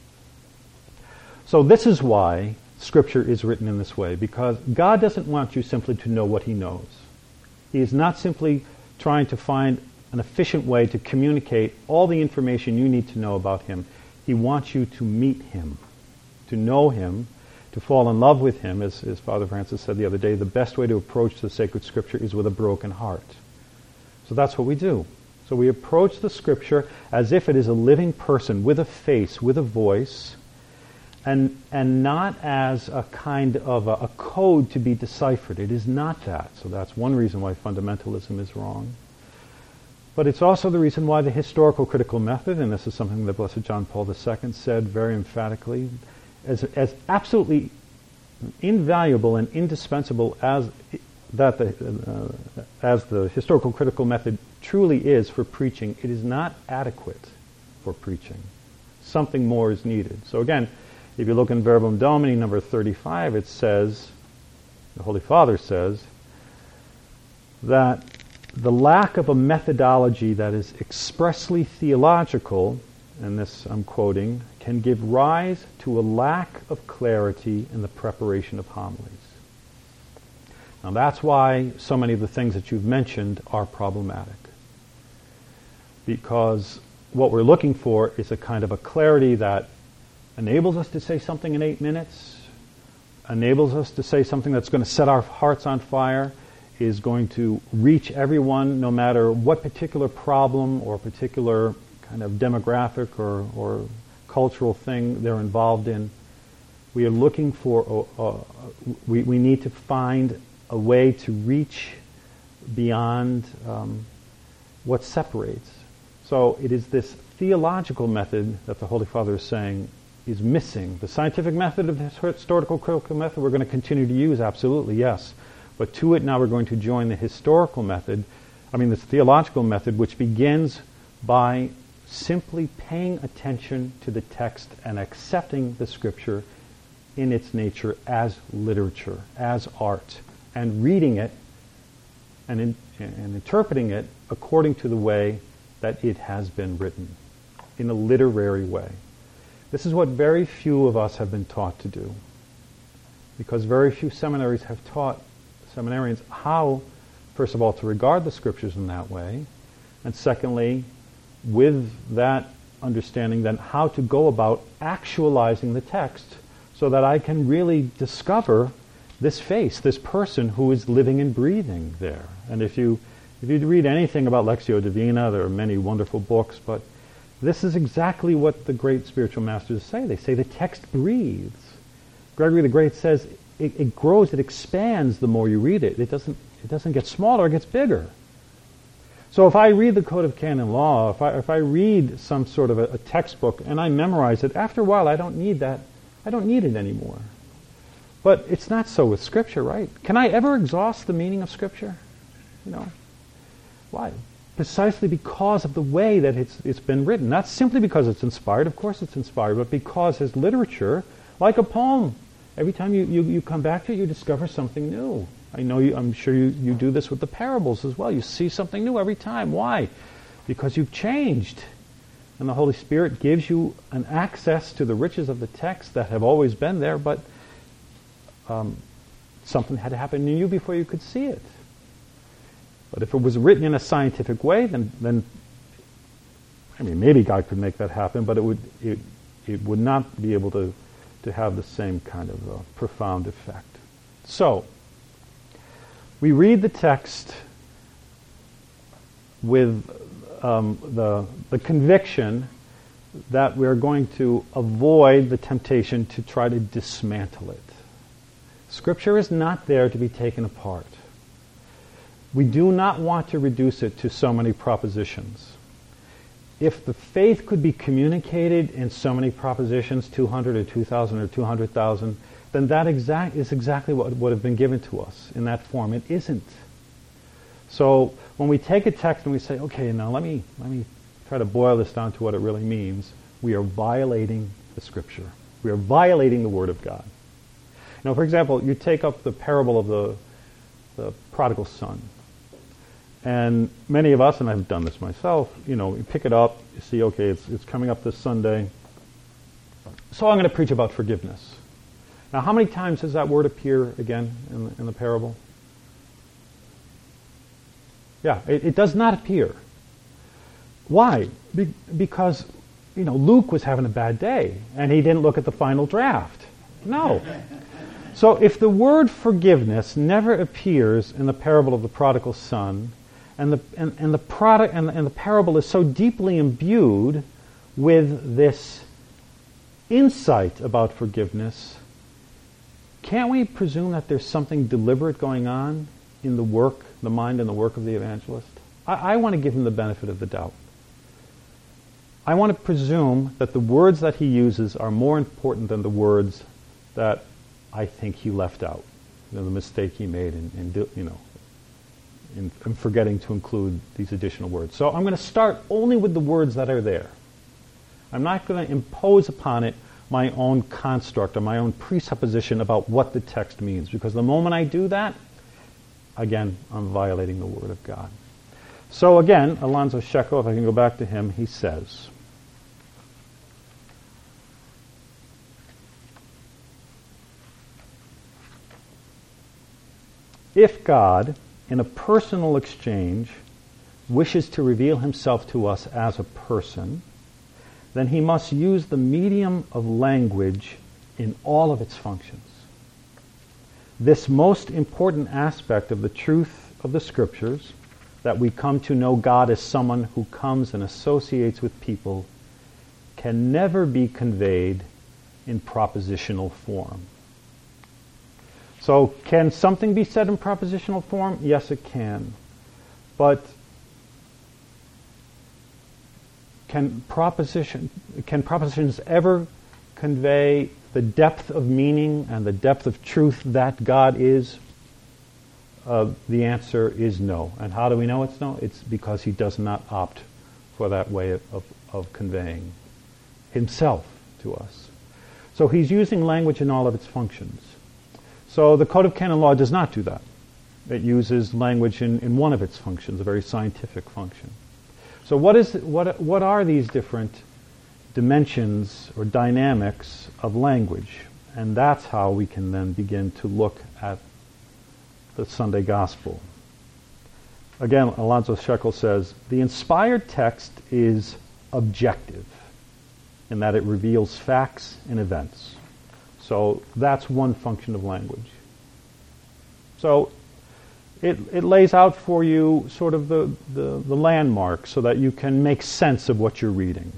So this is why Scripture is written in this way, because God doesn't want you simply to know what He knows. He is not simply trying to find an efficient way to communicate all the information you need to know about Him. He wants you to meet Him, to know Him, to fall in love with Him. As, as Father Francis said the other day, the best way to approach the sacred Scripture is with a broken heart. So that's what we do. So we approach the Scripture as if it is a living person with a face, with a voice, and and not as a kind of a, a code to be deciphered. It is not that. So that's one reason why fundamentalism is wrong. But it's also the reason why the historical critical method, and this is something that Blessed John Paul the Second said very emphatically, as as absolutely invaluable and indispensable as that the uh, as the historical critical method truly is for preaching, it is not adequate for preaching. Something more is needed. So again, if you look in Verbum Domini number thirty-five, it says, the Holy Father says, that the lack of a methodology that is expressly theological, and this I'm quoting, can give rise to a lack of clarity in the preparation of homilies. Now that's why so many of the things that you've mentioned are problematic. Because what we're looking for is a kind of a clarity that enables us to say something in eight minutes, enables us to say something that's going to set our hearts on fire, is going to reach everyone no matter what particular problem or particular kind of demographic or, or cultural thing they're involved in. We are looking for, a, a, we, we need to find a way to reach beyond um, what separates. So it is this theological method that the Holy Father is saying is missing. The scientific method of the historical critical method we're going to continue to use, absolutely, yes. But to it now we're going to join the historical method, I mean the theological method, which begins by simply paying attention to the text and accepting the Scripture in its nature as literature, as art, and reading it and, in, and interpreting it according to the way that it has been written, in a literary way. This is what very few of us have been taught to do, because very few seminaries have taught seminarians how, first of all, to regard the Scriptures in that way, and secondly, with that understanding, then how to go about actualizing the text so that I can really discover this face, this person who is living and breathing there. And if you if you read anything about Lectio Divina, there are many wonderful books, but this is exactly what the great spiritual masters say. They say the text breathes. Gregory the Great says it, it grows, it expands the more you read it. It doesn't it doesn't get smaller, it gets bigger. So if I read the Code of Canon Law, if I if I read some sort of a, a textbook and I memorize it, after a while I don't need that. I don't need it anymore. But it's not so with Scripture, right? Can I ever exhaust the meaning of Scripture? You know, why? Precisely because of the way that it's it's been written. Not simply because it's inspired. Of course it's inspired, but because as literature, like a poem, every time you, you, you come back to it, you discover something new. I know you, I'm sure you, you do this with the parables as well. You see something new every time. Why? Because you've changed. And the Holy Spirit gives you an access to the riches of the text that have always been there, but um, something had to happen in you before you could see it. But if it was written in a scientific way, then, then I mean, maybe God could make that happen, but it would it, it would not be able to, to have the same kind of uh, profound effect. So, we read the text with um, the the conviction that we're going to avoid the temptation to try to dismantle it. Scripture is not there to be taken apart. We do not want to reduce it to so many propositions. If the faith could be communicated in so many propositions, two hundred or two thousand or two hundred thousand, then that exact is exactly what would have been given to us in that form. It isn't. So when we take a text and we say, okay, now let me let me try to boil this down to what it really means, we are violating the Scripture. We are violating the Word of God. Now, for example, you take up the parable of the, the prodigal son. And many of us, and I've done this myself, you know, you pick it up, you see, okay, it's, it's coming up this Sunday. So I'm going to preach about forgiveness. Now, how many times does that word appear again in the, in the parable? Yeah, it, it does not appear. Why? Be, because, you know, Luke was having a bad day, and he didn't look at the final draft. No. So if the word forgiveness never appears in the parable of the prodigal son, and the and, and the product and, and the parable is so deeply imbued with this insight about forgiveness, can't we presume that there's something deliberate going on in the work, the mind and the work of the evangelist? I, I want to give him the benefit of the doubt. I want to presume that the words that he uses are more important than the words that I think he left out. You know, the mistake he made in, in you know, in, in forgetting to include these additional words. So I'm going to start only with the words that are there. I'm not going to impose upon it my own construct or my own presupposition about what the text means, because the moment I do that, again, I'm violating the Word of God. So again, Alonzo Sheckel, if I can go back to him, he says, if God, in a personal exchange, wishes to reveal himself to us as a person, then he must use the medium of language in all of its functions. This most important aspect of the truth of the Scriptures, that we come to know God as someone who comes and associates with people, can never be conveyed in propositional form. So can something be said in propositional form? Yes, it can. But can proposition can propositions ever convey the depth of meaning and the depth of truth that God is? Uh, the answer is no. And how do we know it's no? It's because he does not opt for that way of, of, of conveying himself to us. So he's using language in all of its functions. So the Code of Canon Law does not do that. It uses language in, in one of its functions, a very scientific function. So what is what what are these different dimensions or dynamics of language? And that's how we can then begin to look at the Sunday Gospel. Again, Alonzo Sheckel says, the inspired text is objective in that it reveals facts and events. So that's one function of language. So it, it lays out for you sort of the, the, the landmarks so that you can make sense of what you're reading.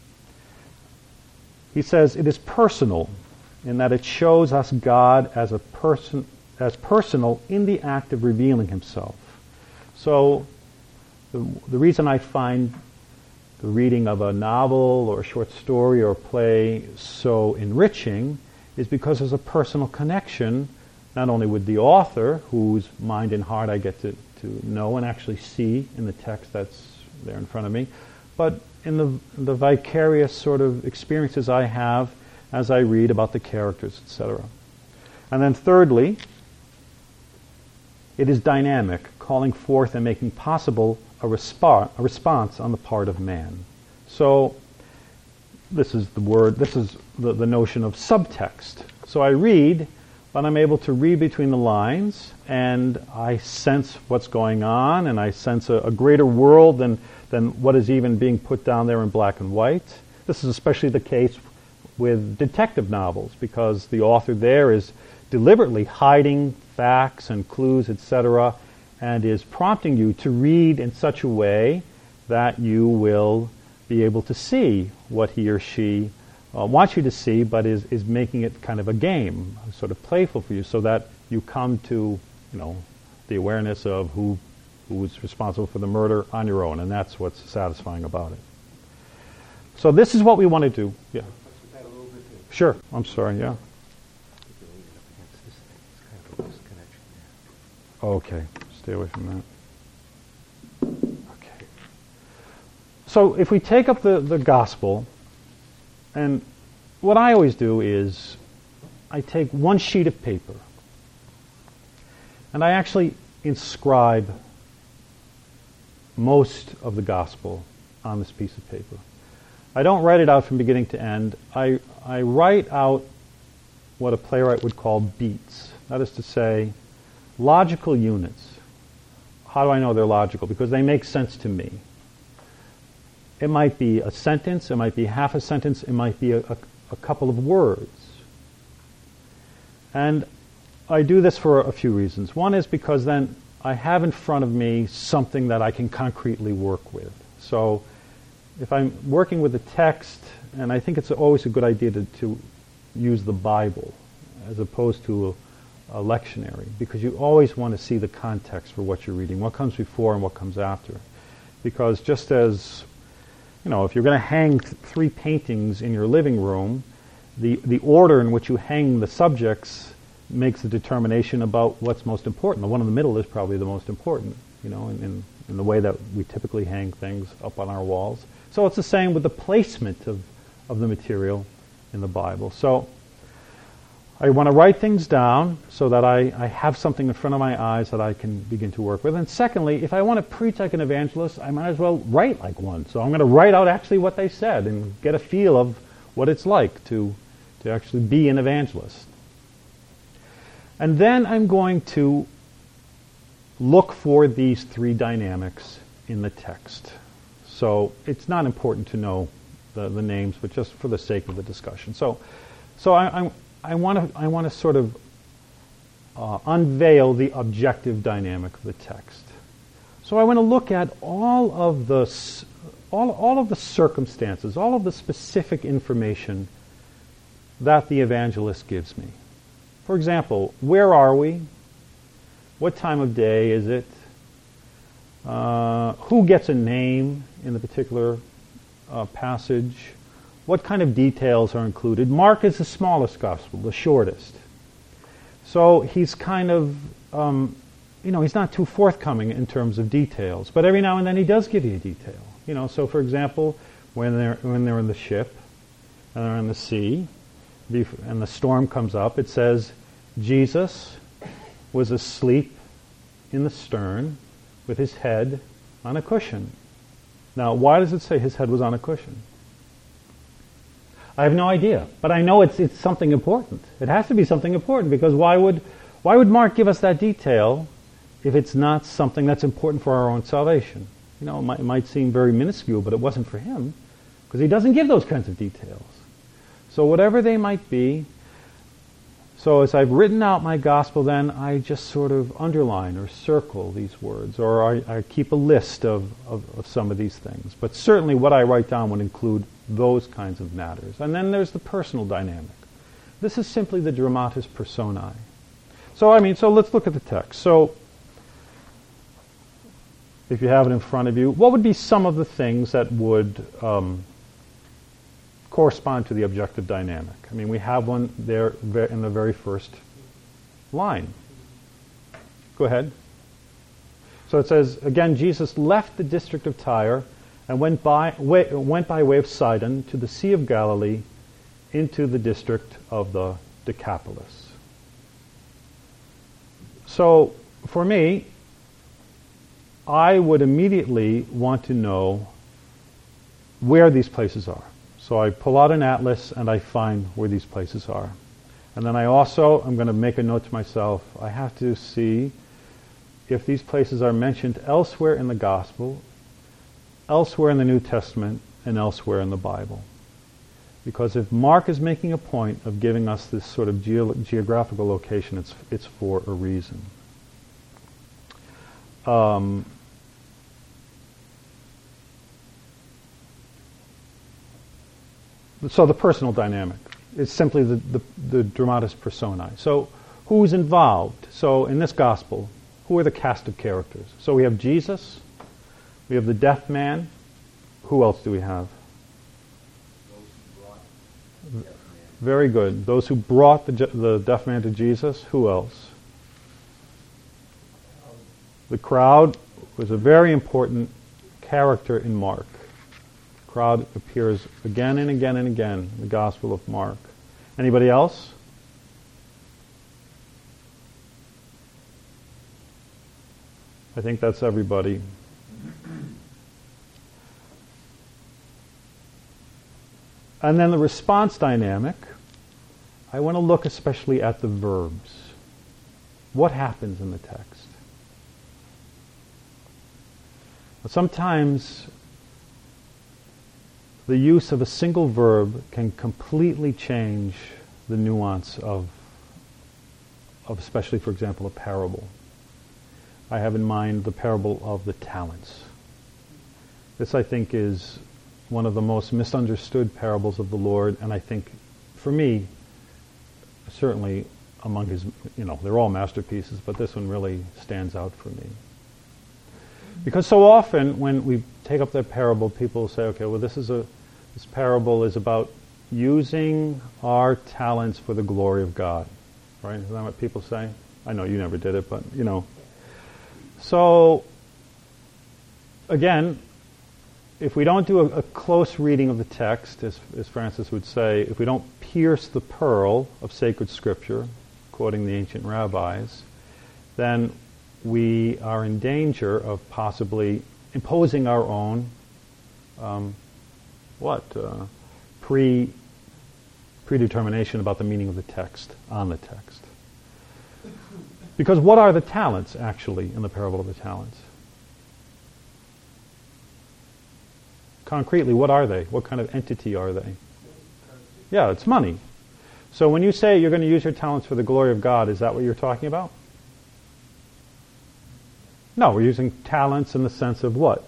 He says it is personal in that it shows us God as a person, as personal in the act of revealing himself. So the, the reason I find the reading of a novel or a short story or a play so enriching is because there's a personal connection, not only with the author, whose mind and heart I get to, to know and actually see in the text that's there in front of me, but in the, the vicarious sort of experiences I have as I read about the characters, et cetera. And then thirdly, it is dynamic, calling forth and making possible a, respo- a response on the part of man. So this is the word, this is the, the notion of subtext. So I read, but I'm able to read between the lines, and I sense what's going on, and I sense a, a greater world than, than what is even being put down there in black and white. This is especially the case with detective novels, because the author there is deliberately hiding facts and clues, et cetera, and is prompting you to read in such a way that you will be able to see what he or she uh, wants you to see, but is, is making it kind of a game, sort of playful for you, so that you come to, you know, the awareness of who who was responsible for the murder on your own, and that's what's satisfying about it. So this is what we want to do. Yeah. Sure. I'm sorry. Yeah. Okay. Stay away from that. Okay. So if we take up the, the gospel, and what I always do is I take one sheet of paper and I actually inscribe most of the gospel on this piece of paper. I don't write it out from beginning to end. I, I write out what a playwright would call beats. That is to say, logical units. How do I know they're logical? Because they make sense to me. It might be a sentence, it might be half a sentence, it might be a, a, a couple of words. And I do this for a few reasons. One is because then I have in front of me something that I can concretely work with. So if I'm working with a text, and I think it's always a good idea to, to use the Bible as opposed to a, a lectionary, because you always want to see the context for what you're reading, what comes before and what comes after. Because just as, you know, if you're going to hang th- three paintings in your living room, the, the order in which you hang the subjects makes a determination about what's most important. The one in the middle is probably the most important, you know, in, in, in the way that we typically hang things up on our walls. So it's the same with the placement of, of the material in the Bible. So I want to write things down so that I, I have something in front of my eyes that I can begin to work with. And secondly, if I want to preach like an evangelist, I might as well write like one. So I'm going to write out actually what they said and get a feel of what it's like to, to actually be an evangelist. And then I'm going to look for these three dynamics in the text. So it's not important to know the, the names, but just for the sake of the discussion. So, so I, I, I want to I want to sort of uh, unveil the objective dynamic of the text. So I want to look at all of the all all of the circumstances, all of the specific information that the evangelist gives me. For example, where are we? What time of day is it? Uh, who gets a name in the particular uh, passage? What kind of details are included? Mark is the smallest gospel, the shortest. So he's kind of, um, you know, he's not too forthcoming in terms of details. But every now and then he does give you a detail. You know, so for example, when they're when they're in the ship and they're in the sea, and the storm comes up, it says, Jesus was asleep in the stern with his head on a cushion. Now, why does it say his head was on a cushion? I have no idea, but I know it's it's something important. It has to be something important, because why would why would Mark give us that detail if it's not something that's important for our own salvation? You know, it might, it might seem very minuscule, but it wasn't for him, because he doesn't give those kinds of details. So whatever they might be, so as I've written out my gospel, then I just sort of underline or circle these words, or I, I keep a list of, of, of some of these things. But certainly what I write down would include those kinds of matters. And then there's the personal dynamic. This is simply the dramatis personae. So, I mean, so let's look at the text. So, if you have it in front of you, what would be some of the things that would um, correspond to the objective dynamic? I mean, we have one there in the very first line. Go ahead. So it says, again, Jesus left the district of Tyre and went by, way, went by way of Sidon to the Sea of Galilee into the district of the Decapolis. So, for me, I would immediately want to know where these places are. So I pull out an atlas and I find where these places are. And then I also, I'm going to make a note to myself, I have to see if these places are mentioned elsewhere in the Gospel, elsewhere in the New Testament, and elsewhere in the Bible. Because if Mark is making a point of giving us this sort of ge- geographical location, it's it's for a reason. Um, so the personal dynamic. It's simply the, the, the dramatis personae. So who's involved? So in this gospel, who are the cast of characters? So we have Jesus, we have the deaf man. Who else do we have? Very good. Those who brought the, the deaf man to Jesus. Who else? The crowd was a very important character in Mark. The crowd appears again and again and again in the Gospel of Mark. Anybody else? I think that's everybody. And then the response dynamic, I want to look especially at the verbs. What happens in the text? Sometimes the use of a single verb can completely change the nuance of, of especially, for example, a parable. I have in mind the parable of the talents. This, I think, is one of the most misunderstood parables of the Lord, and I think, for me, certainly among his, you know, they're all masterpieces, but this one really stands out for me. Because so often when we take up that parable, people say, okay, well, this is a, this parable is about using our talents for the glory of God. Right? Isn't that what people say? I know you never did it, but, you know. So, again, if we don't do a, a close reading of the text, as, as Francis would say, if we don't pierce the pearl of sacred scripture, quoting the ancient rabbis, then we are in danger of possibly imposing our own, um, what, uh, pre predetermination about the meaning of the text on the text. Because what are the talents, actually, in the parable of the talents? Concretely, what are they? What kind of entity are they? Yeah, it's money. So when you say you're going to use your talents for the glory of God, is that what you're talking about? No, we're using talents in the sense of what?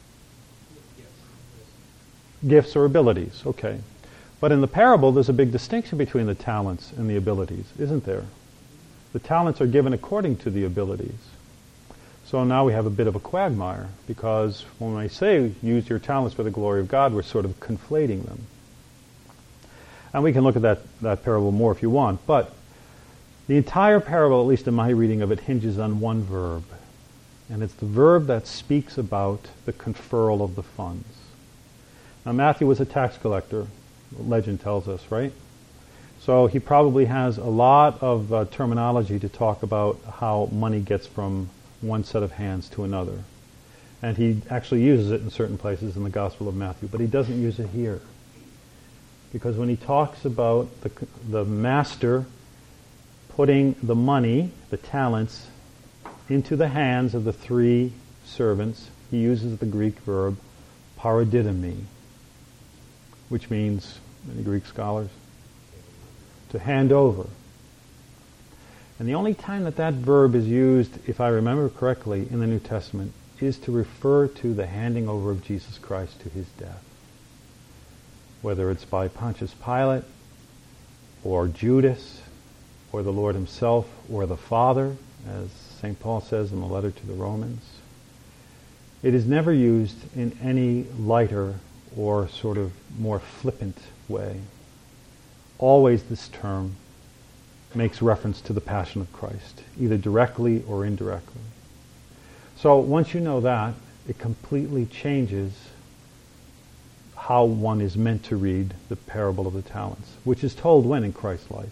Gifts or abilities, okay. But in the parable, there's a big distinction between the talents and the abilities, isn't there? The talents are given according to the abilities. So now we have a bit of a quagmire, because when I say use your talents for the glory of God, we're sort of conflating them. And we can look at that, that parable more if you want, but the entire parable, at least in my reading of it, hinges on one verb. And it's the verb that speaks about the conferral of the funds. Now Matthew was a tax collector, legend tells us, right? So he probably has a lot of uh, terminology to talk about how money gets from one set of hands to another. And he actually uses it in certain places in the Gospel of Matthew, but he doesn't use it here. Because when he talks about the, the master putting the money, the talents, into the hands of the three servants, he uses the Greek verb paradidomi, which means, any Greek scholars? To hand over. And the only time that that verb is used, if I remember correctly, in the New Testament, is to refer to the handing over of Jesus Christ to his death. Whether it's by Pontius Pilate, or Judas, or the Lord himself, or the Father, as Saint Paul says in the letter to the Romans. It is never used in any lighter or sort of more flippant way. Always this term makes reference to the passion of Christ, either directly or indirectly. So once you know that, it completely changes how one is meant to read the parable of the talents, which is told when in Christ's life?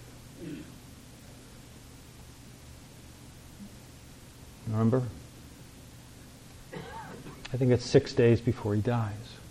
Remember? I think it's six days before he dies.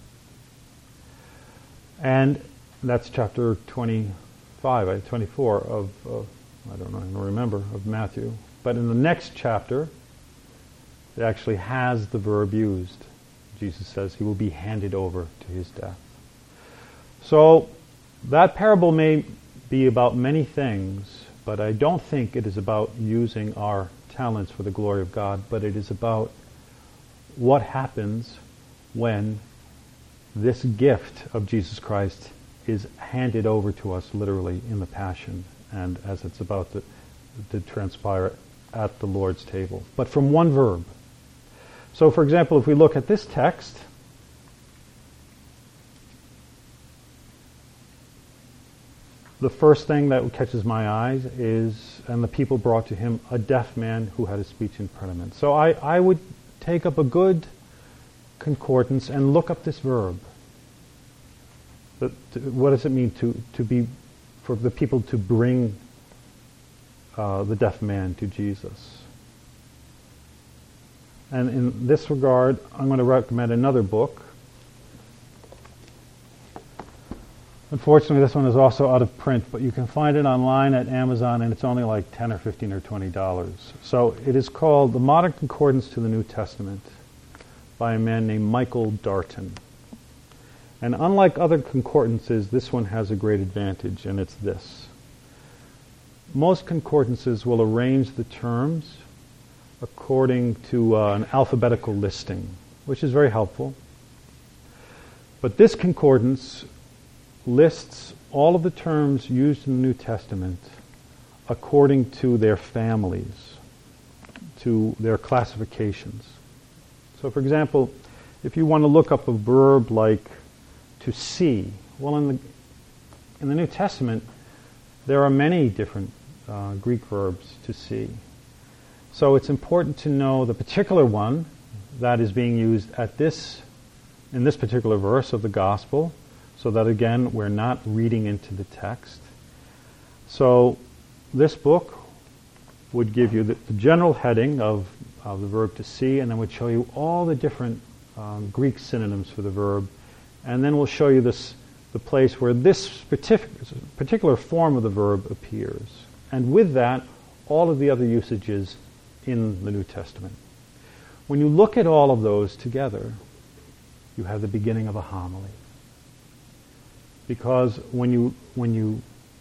And that's chapter twenty-five, twenty-four of, uh, I don't know, I don't remember, of Matthew. But in the next chapter, it actually has the verb used. Jesus says he will be handed over to his death. So that parable may be about many things, but I don't think it is about using our talents for the glory of God, but it is about what happens when this gift of Jesus Christ is handed over to us literally in the Passion and as it's about to, to transpire at the Lord's table, but from one verb. So, for example, if we look at this text, the first thing that catches my eyes is, and the people brought to him a deaf man who had a speech impediment. So I, I would take up a good concordance and look up this verb. The, to, what does it mean to, to be, for the people to bring uh, the deaf man to Jesus? And in this regard, I'm going to recommend another book. Unfortunately, this one is also out of print, but you can find it online at Amazon, and it's only like ten or fifteen or twenty dollars. So it is called The Modern Concordance to the New Testament by a man named Michael Darton. And unlike other concordances, this one has a great advantage, and it's this. Most concordances will arrange the terms according to uh, an alphabetical listing, which is very helpful. But this concordance lists all of the terms used in the New Testament according to their families, to their classifications. So, for example, if you want to look up a verb like to see, well, in the in the New Testament, there are many different uh, Greek verbs to see. So it's important to know the particular one that is being used at this, in this particular verse of the Gospel, so that, again, we're not reading into the text. So this book would give you the, the general heading of, of the verb to see, and then would show you all the different um, Greek synonyms for the verb, and then we'll show you this the place where this particular form of the verb appears. And with that, all of the other usages in the New Testament. When you look at all of those together, you have the beginning of a homily. Because when you when you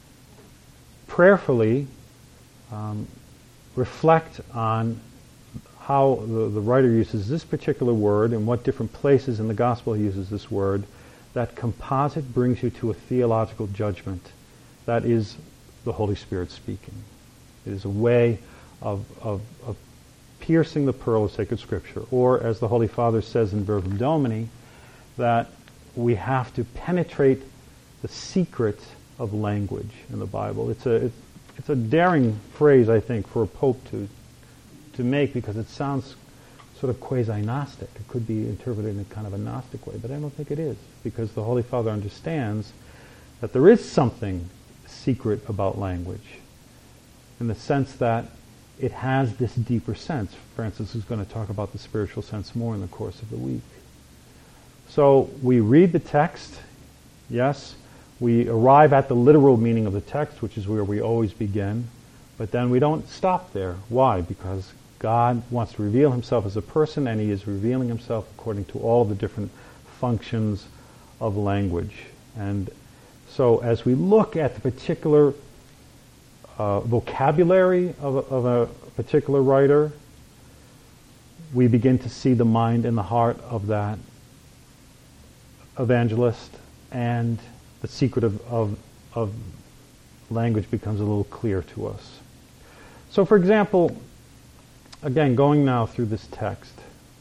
prayerfully um, reflect on how the, the writer uses this particular word and what different places in the Gospel he uses this word, that composite brings you to a theological judgment. That is the Holy Spirit speaking. It is a way of, of, of piercing the pearl of sacred Scripture. Or, as the Holy Father says in Verbum Domini, that we have to penetrate the secret of language in the Bible. It's a it's, it's a daring phrase, I think, for a pope to to make, because it sounds sort of quasi-Gnostic. It could be interpreted in kind of a Gnostic way, but I don't think it is, because the Holy Father understands that there is something secret about language, in the sense that it has this deeper sense. Francis is going to talk about the spiritual sense more in the course of the week. So we read the text, yes, we arrive at the literal meaning of the text, which is where we always begin, but then we don't stop there. Why? Because God wants to reveal himself as a person, and he is revealing himself according to all the different functions of language. And so as we look at the particular uh, vocabulary of a, of a particular writer, we begin to see the mind and the heart of that evangelist, and the secret of, of, of language becomes a little clear to us. So, for example, again, going now through this text,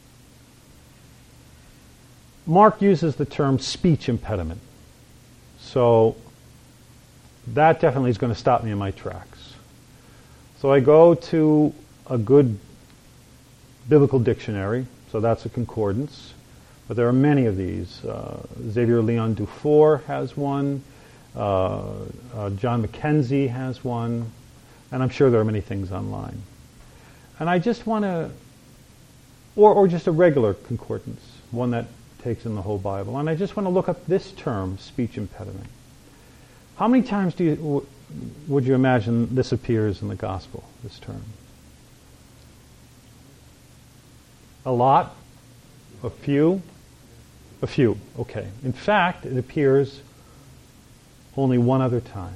Mark uses the term speech impediment. So that definitely is going to stop me in my tracks. So I go to a good biblical dictionary, so that's a concordance. But there are many of these. Uh, Xavier Leon Dufour has one. Uh, uh, John Mackenzie has one. And I'm sure there are many things online. And I just want to, or, or just a regular concordance, one that takes in the whole Bible. And I just want to look up this term, speech impediment. How many times do you, w- would you imagine this appears in the Gospel, this term? A lot? A few? A few, okay. In fact, it appears only one other time.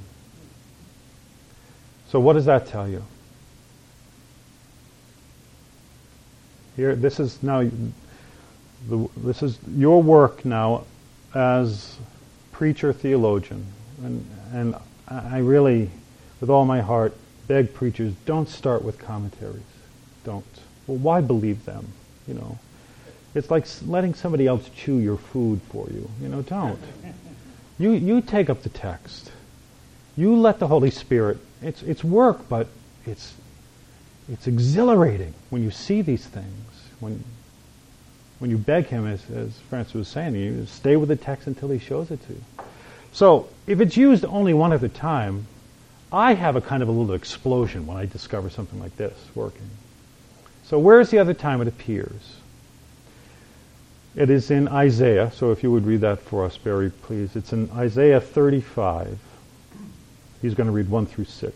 So what does that tell you? Here, this is now, the, this is your work now as preacher, theologian, and, and I really, with all my heart, beg preachers, don't start with commentaries. Don't. Well, why believe them? You know, it's like letting somebody else chew your food for you. You know, don't. You you take up the text. You let the Holy Spirit. It's it's work, but it's it's exhilarating when you see these things. When when you beg Him, as as Francis was saying, you stay with the text until He shows it to you. So if it's used only one at a time, I have a kind of a little explosion when I discover something like this working. So where's the other time it appears? It is in Isaiah, so if you would read that for us, Barry, please. It's in Isaiah thirty-five. He's going to read one through six.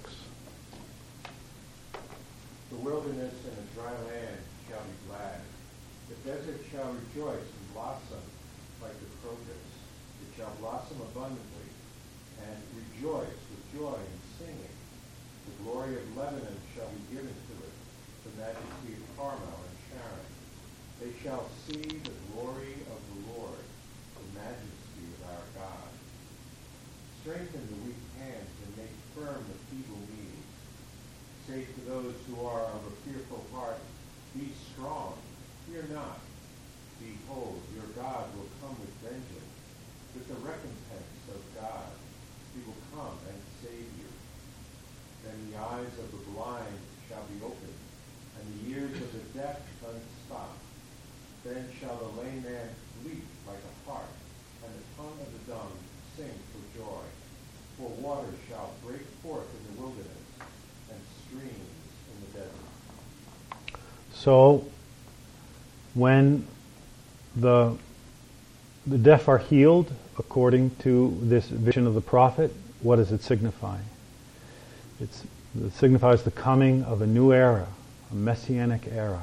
The wilderness and the dry land shall be glad. The desert shall rejoice and blossom like the crocus. It shall blossom abundantly and rejoice with joy and singing. The glory of Lebanon shall be given to it, the majesty of Carmel and Sharon. They shall see the glory of the Lord, the majesty of our God. Strengthen the weak hands and make firm the feeble knees. Say to those who are of a fearful heart, be strong, fear not. Behold, your God will come with vengeance, with the recompense of God. He will come and save you. Then the eyes of the blind shall be opened, and the ears of the deaf unstopped. Then shall the lame man leap like a hart, and the tongue of the dumb sing for joy. For waters shall break forth in the wilderness, and streams in the desert. So, when the the deaf are healed, according to this vision of the prophet, what does it signify? It's, it signifies the coming of a new era, a messianic era.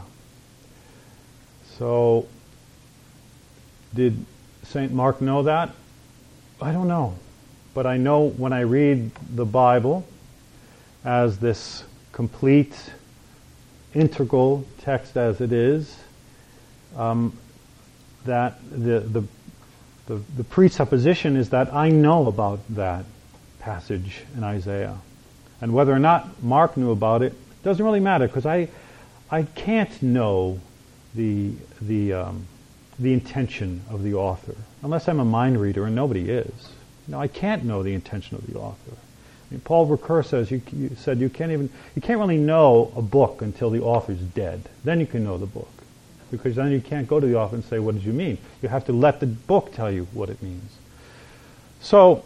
So, did Saint Mark know that? I don't know. But I know when I read the Bible as this complete, integral text as it is, um, that the, the, the, the presupposition is that I know about that passage in Isaiah. And whether or not Mark knew about it doesn't really matter, because I, I can't know the the um, the intention of the author unless I'm a mind reader, and nobody is. You know, I can't know the intention of the author. I mean, Paul Ricoeur says you, you said you can't even you can't really know a book until the author's dead. Then you can know the book, because then you can't go to the author and say, "What did you mean?" You have to let the book tell you what it means. So,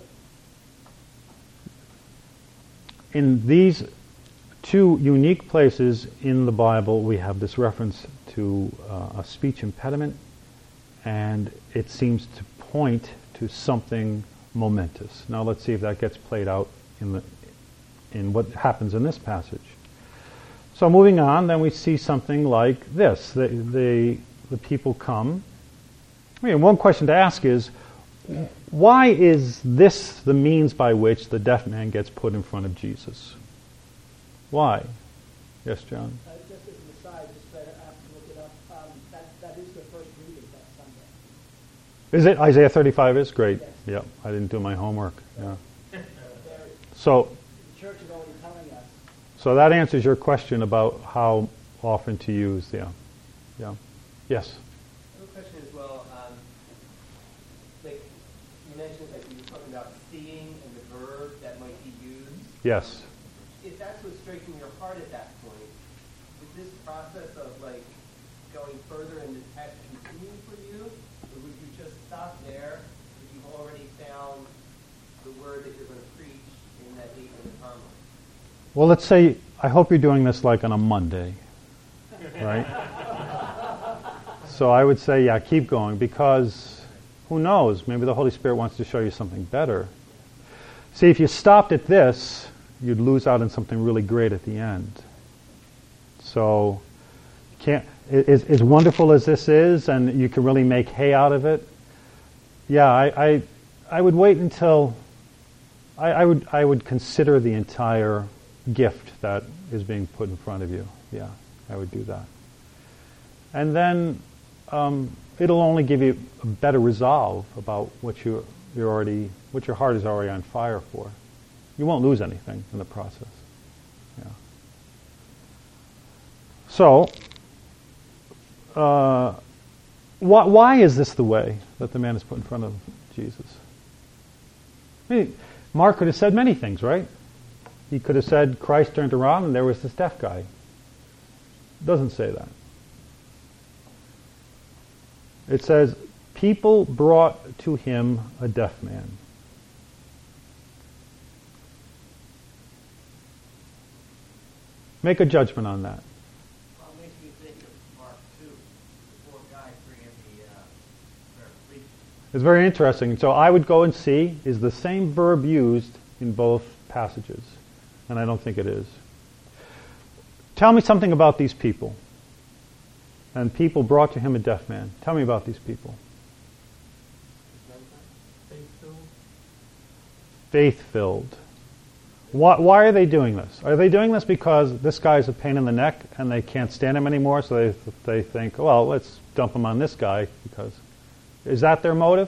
in these two unique places in the Bible, we have this reference to uh, a speech impediment, and it seems to point to something momentous. Now let's see if that gets played out in the in what happens in this passage. So moving on, then we see something like this. The, the, the people come. I mean, one question to ask is, why is this the means by which the deaf man gets put in front of Jesus? Why? Yes, John? Uh, just as an aside, just that I have to look it up, um, that, that is the first reading that Sunday. Is it? Isaiah thirty-five is? Great. Yes. Yeah, I didn't do my homework. Yeah. Uh, So, the church is already telling us. so that answers your question about how often to use. Yeah. Yeah. Yes? I have a question as well. Um, like, you mentioned that you were talking about seeing and the verb that might be used. Yes. If that's what's striking your heart at that point, is this process of like going further in the text continue for you, or would you just stop there if you've already found the word that you're going to preach in that eight minute homily? Well, let's say, I hope you're doing this like on a Monday, right? So I would say, yeah, keep going, because who knows, maybe the Holy Spirit wants to show you something better. See, if you stopped at this, you'd lose out on something really great at the end. So, can't, as, as wonderful as this is, and you can really make hay out of it, yeah, I, I, I would wait until, I, I would, I would consider the entire gift that is being put in front of you. Yeah, I would do that. And then um, it'll only give you a better resolve about what you you're already, what your heart is already on fire for. You won't lose anything in the process. Yeah. So, uh, why, why is this the way that the man is put in front of Jesus? I mean, Mark could have said many things, right? He could have said Christ turned around and there was this deaf guy. It doesn't say that. It says, people brought to him a deaf man. Make a judgment on that. Well, it makes me think of Mark two, the poor guy bringing the uh, paraplegic. It's very interesting. So I would go and see, is the same verb used in both passages? And I don't think it is. Tell me something about these people. And people brought to him a deaf man. Tell me about these people. Faith-filled. Faith-filled. Why, why are they doing this? Are they doing this because this guy's a pain in the neck and they can't stand him anymore, so they they think, well, let's dump him on this guy because... Is that their motive?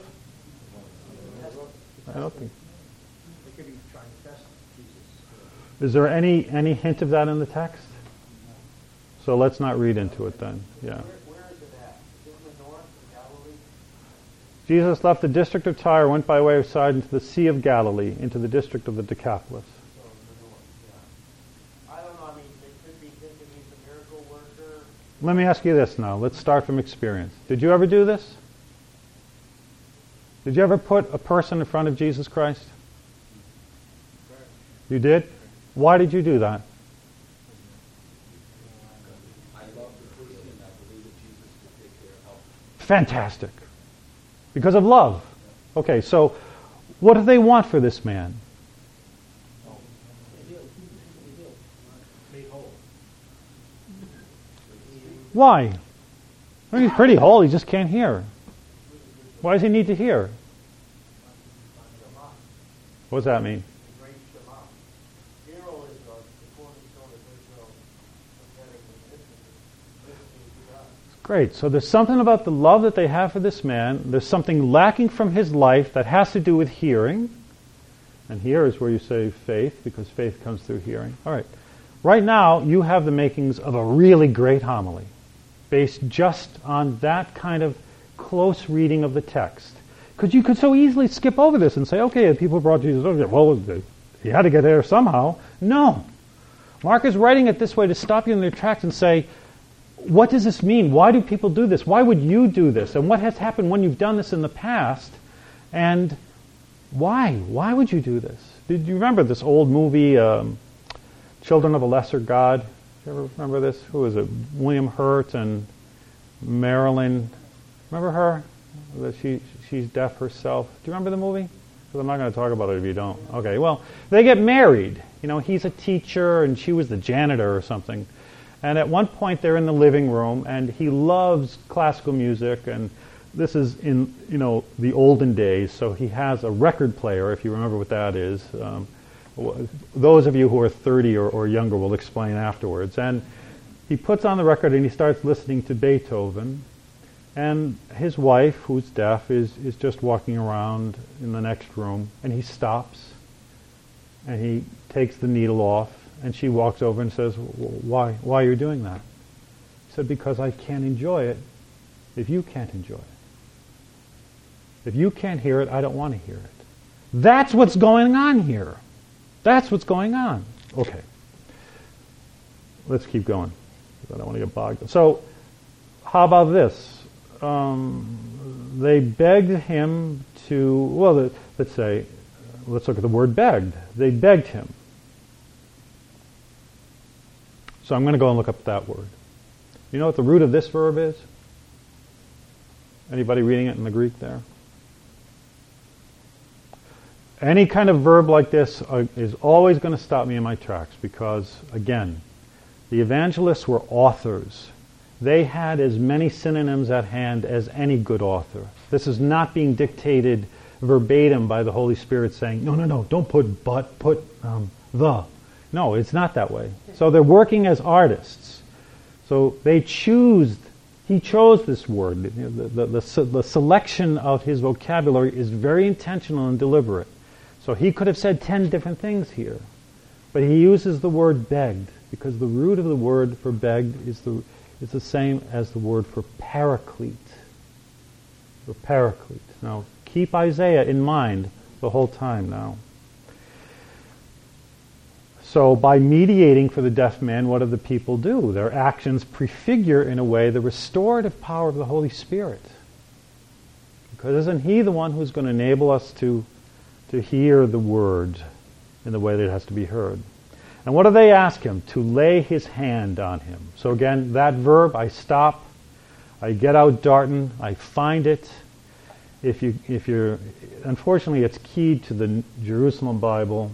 I don't think. They could be trying to test Jesus. Is there any, any hint of that in the text? So let's not read into it then. Yeah. Where, where is it at? Is it in the north of Galilee? Jesus left the district of Tyre, went by way of Sidon to the Sea of Galilee, into the district of the Decapolis. So in the north, yeah. I don't know, I mean, they could be thinking he's a miracle worker. Let me ask you this now. Let's start from experience. Did you ever do this? Did you ever put a person in front of Jesus Christ? You did? Why did you do that? I love the person and I believe that Jesus would take care of help. Fantastic. Because of love. Okay, so what do they want for this man? Made whole. Why? I mean, he's pretty whole, he just can't hear. Why does he need to hear? What does that mean? The great Shema. Hero is the cornerstone of Israel, forgetting the witnesses, listening to God. Great. So there's something about the love that they have for this man. There's something lacking from his life that has to do with hearing. And here is where you say faith, because faith comes through hearing. All right. Right now, you have the makings of a really great homily, based just on that kind of close reading of the text. Because you could so easily skip over this and say, okay, people brought Jesus over. Well, he had to get there somehow. No. Mark is writing it this way to stop you in their tracks and say, what does this mean? Why do people do this? Why would you do this? And what has happened when you've done this in the past? And why? Why would you do this? Did you remember this old movie, um, Children of a Lesser God? You ever remember this? Who was it? William Hurt and Marilyn. Remember her? That she she's deaf herself. Do you remember the movie? Because I'm not going to talk about it if you don't. Okay. Well, they get married. You know, he's a teacher and she was the janitor or something. And at one point they're in the living room and he loves classical music, and this is in, you know, the olden days, so he has a record player, if you remember what that is. Um, those of you who are thirty or, or younger will explain afterwards. And he puts on the record and he starts listening to Beethoven. And his wife, who's deaf, is, is just walking around in the next room. And he stops and he takes the needle off. And she walks over and says, why, why are you doing that? He said, because I can't enjoy it if you can't enjoy it. If you can't hear it, I don't want to hear it. That's what's going on here. That's what's going on. Okay. Let's keep going. I don't want to get bogged down. So, how about this? Um, they begged him to, well, let's say, let's look at the word begged. They begged him. So I'm going to go and look up that word. You know what the root of this verb is? Anybody reading it in the Greek there? Any kind of verb like this uh, is always going to stop me in my tracks because, again, the evangelists were authors. They had as many synonyms at hand as any good author. This is not being dictated verbatim by the Holy Spirit saying, no, no, no, don't put but, put um, the. No, it's not that way. So they're working as artists. So they choose He chose this word. The, the, the, the selection of his vocabulary is very intentional and deliberate. So he could have said ten different things here. But he uses the word begged, because the root of the word for begged is the, is the same as the word for paraclete. For paraclete. Now, keep Isaiah in mind the whole time now. So by mediating for the deaf man, what do the people do? Their actions prefigure, in a way, the restorative power of the Holy Spirit. Because isn't he the one who's going to enable us to, to hear the word in the way that it has to be heard? And what do they ask him? To lay his hand on him. So again, that verb, I stop, I get out Darton, I find it. If you, if you're, unfortunately, it's keyed to the Jerusalem Bible.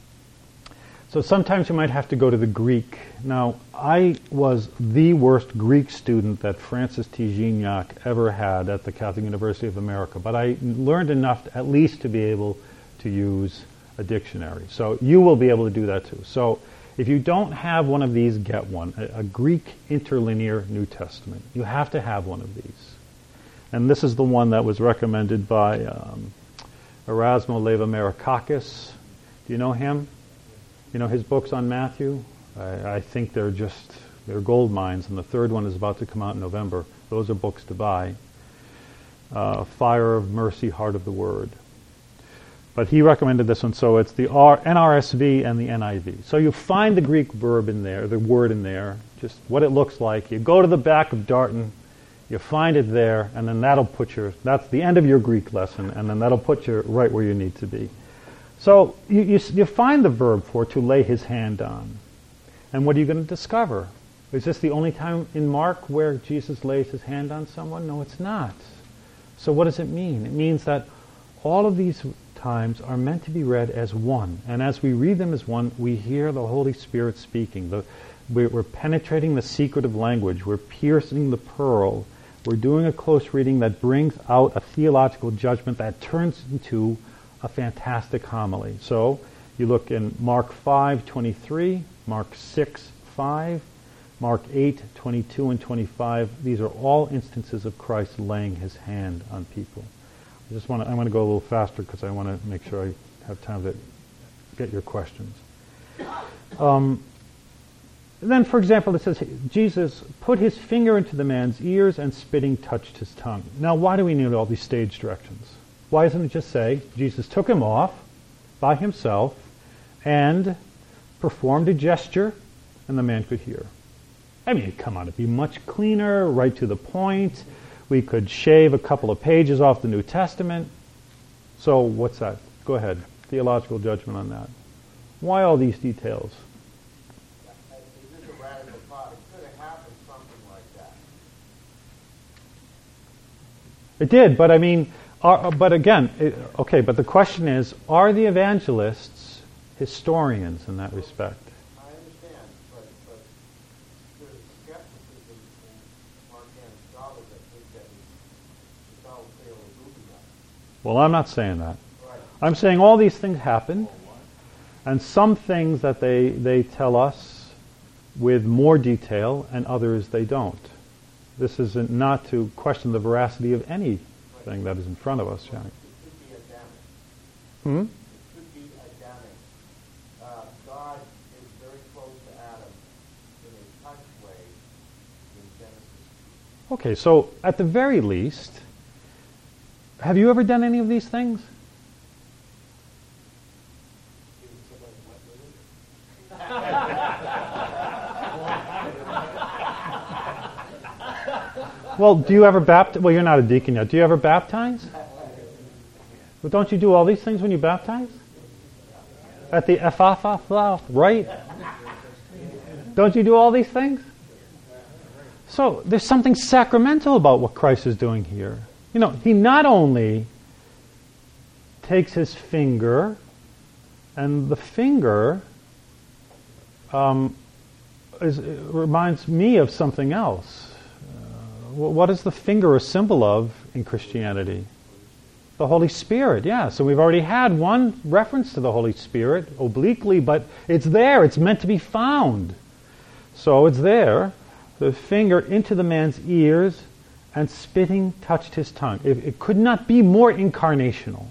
So sometimes you might have to go to the Greek. Now, I was the worst Greek student that Francis T. Gignac ever had at the Catholic University of America, but I learned enough at least to be able to use a dictionary. So you will be able to do that too. So if you don't have one of these, get one. A, a Greek interlinear New Testament. You have to have one of these. And this is the one that was recommended by um, Erasmo Leva-Marakakis. Do you know him? You know his books on Matthew? I, I think they're just, they're gold mines, and the third one is about to come out in November. Those are books to buy. Uh, Fire of Mercy, Heart of the Word. But he recommended this one, so it's the R, N R S V and the N I V. So you find the Greek verb in there, the word in there, just what it looks like. You go to the back of Darton, you find it there, and then that'll put your, that's the end of your Greek lesson, and then that'll put you right where you need to be. So you, you, you find the verb for to lay his hand on. And what are you going to discover? Is this the only time in Mark where Jesus lays his hand on someone? No, it's not. So what does it mean? It means that all of these times are meant to be read as one. And as we read them as one, we hear the Holy Spirit speaking. The, we're, we're penetrating the secret of language. We're piercing the pearl. We're doing a close reading that brings out a theological judgment that turns into a fantastic homily. So you look in Mark five twenty-three, Mark six five, Mark eight twenty-two and twenty-five. These are all instances of Christ laying his hand on people. I just want to, I want to go a little faster because I want to make sure I have time to get your questions. Um, then, for example, it says Jesus put his finger into the man's ears and spitting touched his tongue. Now, why do we need all these stage directions? Why doesn't it just say Jesus took him off by himself and performed a gesture and the man could hear? I mean, come on, it'd be much cleaner, right to the point. We could shave a couple of pages off the New Testament. So what's that? Go ahead. Theological judgment on that. Why all these details? It is a radical thought. It could have happened something like that. It did, but I mean, are, but again, it, okay, but the question is, are the evangelists historians in that respect? I understand, but, but there's skepticism in Markan scholars that think that it's all fairly goofy. Well, I'm not saying that. Right. I'm saying all these things happened, and some things that they, they tell us with more detail, and others they don't. This is not to question the veracity of anything that is in front of us. Yeah. It could be Adamic. Hmm? It could be Adamic. Uh, God is very close to Adam in a touch way in Genesis. Okay, so at the very least, have you ever done any of these things? Well, do you ever baptize? Well, you're not a deacon yet. Do you ever baptize? Well, don't you do all these things when you baptize? At the Ephatha, right? Don't you do all these things? So there's something sacramental about what Christ is doing here. You know, he not only takes his finger, and the finger um, is, it reminds me of something else. What is the finger a symbol of in Christianity? The Holy Spirit, yeah. So we've already had one reference to the Holy Spirit, obliquely, but it's there. It's meant to be found. So it's there. the finger into the man's ears, and spitting touched his tongue. It, it could not be more incarnational.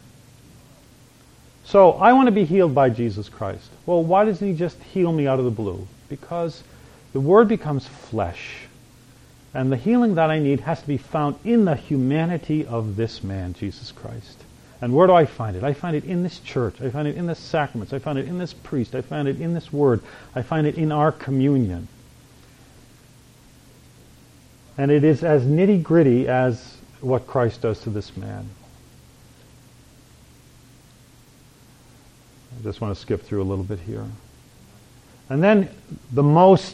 So, I want to be healed by Jesus Christ. Well, why doesn't he just heal me out of the blue? Because the Word becomes flesh. And the healing that I need has to be found in the humanity of this man, Jesus Christ. And where do I find it? I find it in this church. I find it in the sacraments. I find it in this priest. I find it in this Word. I find it in our communion. And it is as nitty-gritty as what Christ does to this man. I just want to skip through a little bit here. And then the most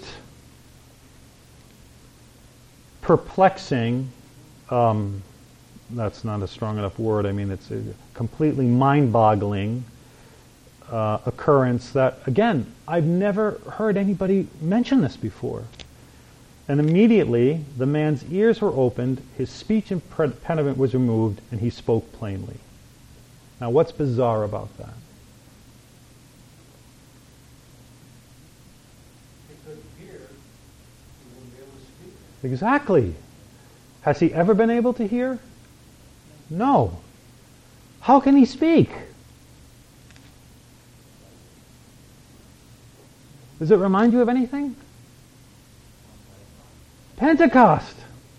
perplexing, um, that's not a strong enough word, I mean it's a completely mind-boggling uh, occurrence that, again, I've never heard anybody mention this before. And immediately the man's ears were opened, his speech impediment was removed, and he spoke plainly. Now what's bizarre about that? Exactly. Has he ever been able to hear? No. How can he speak? Does it remind you of anything? Pentecost.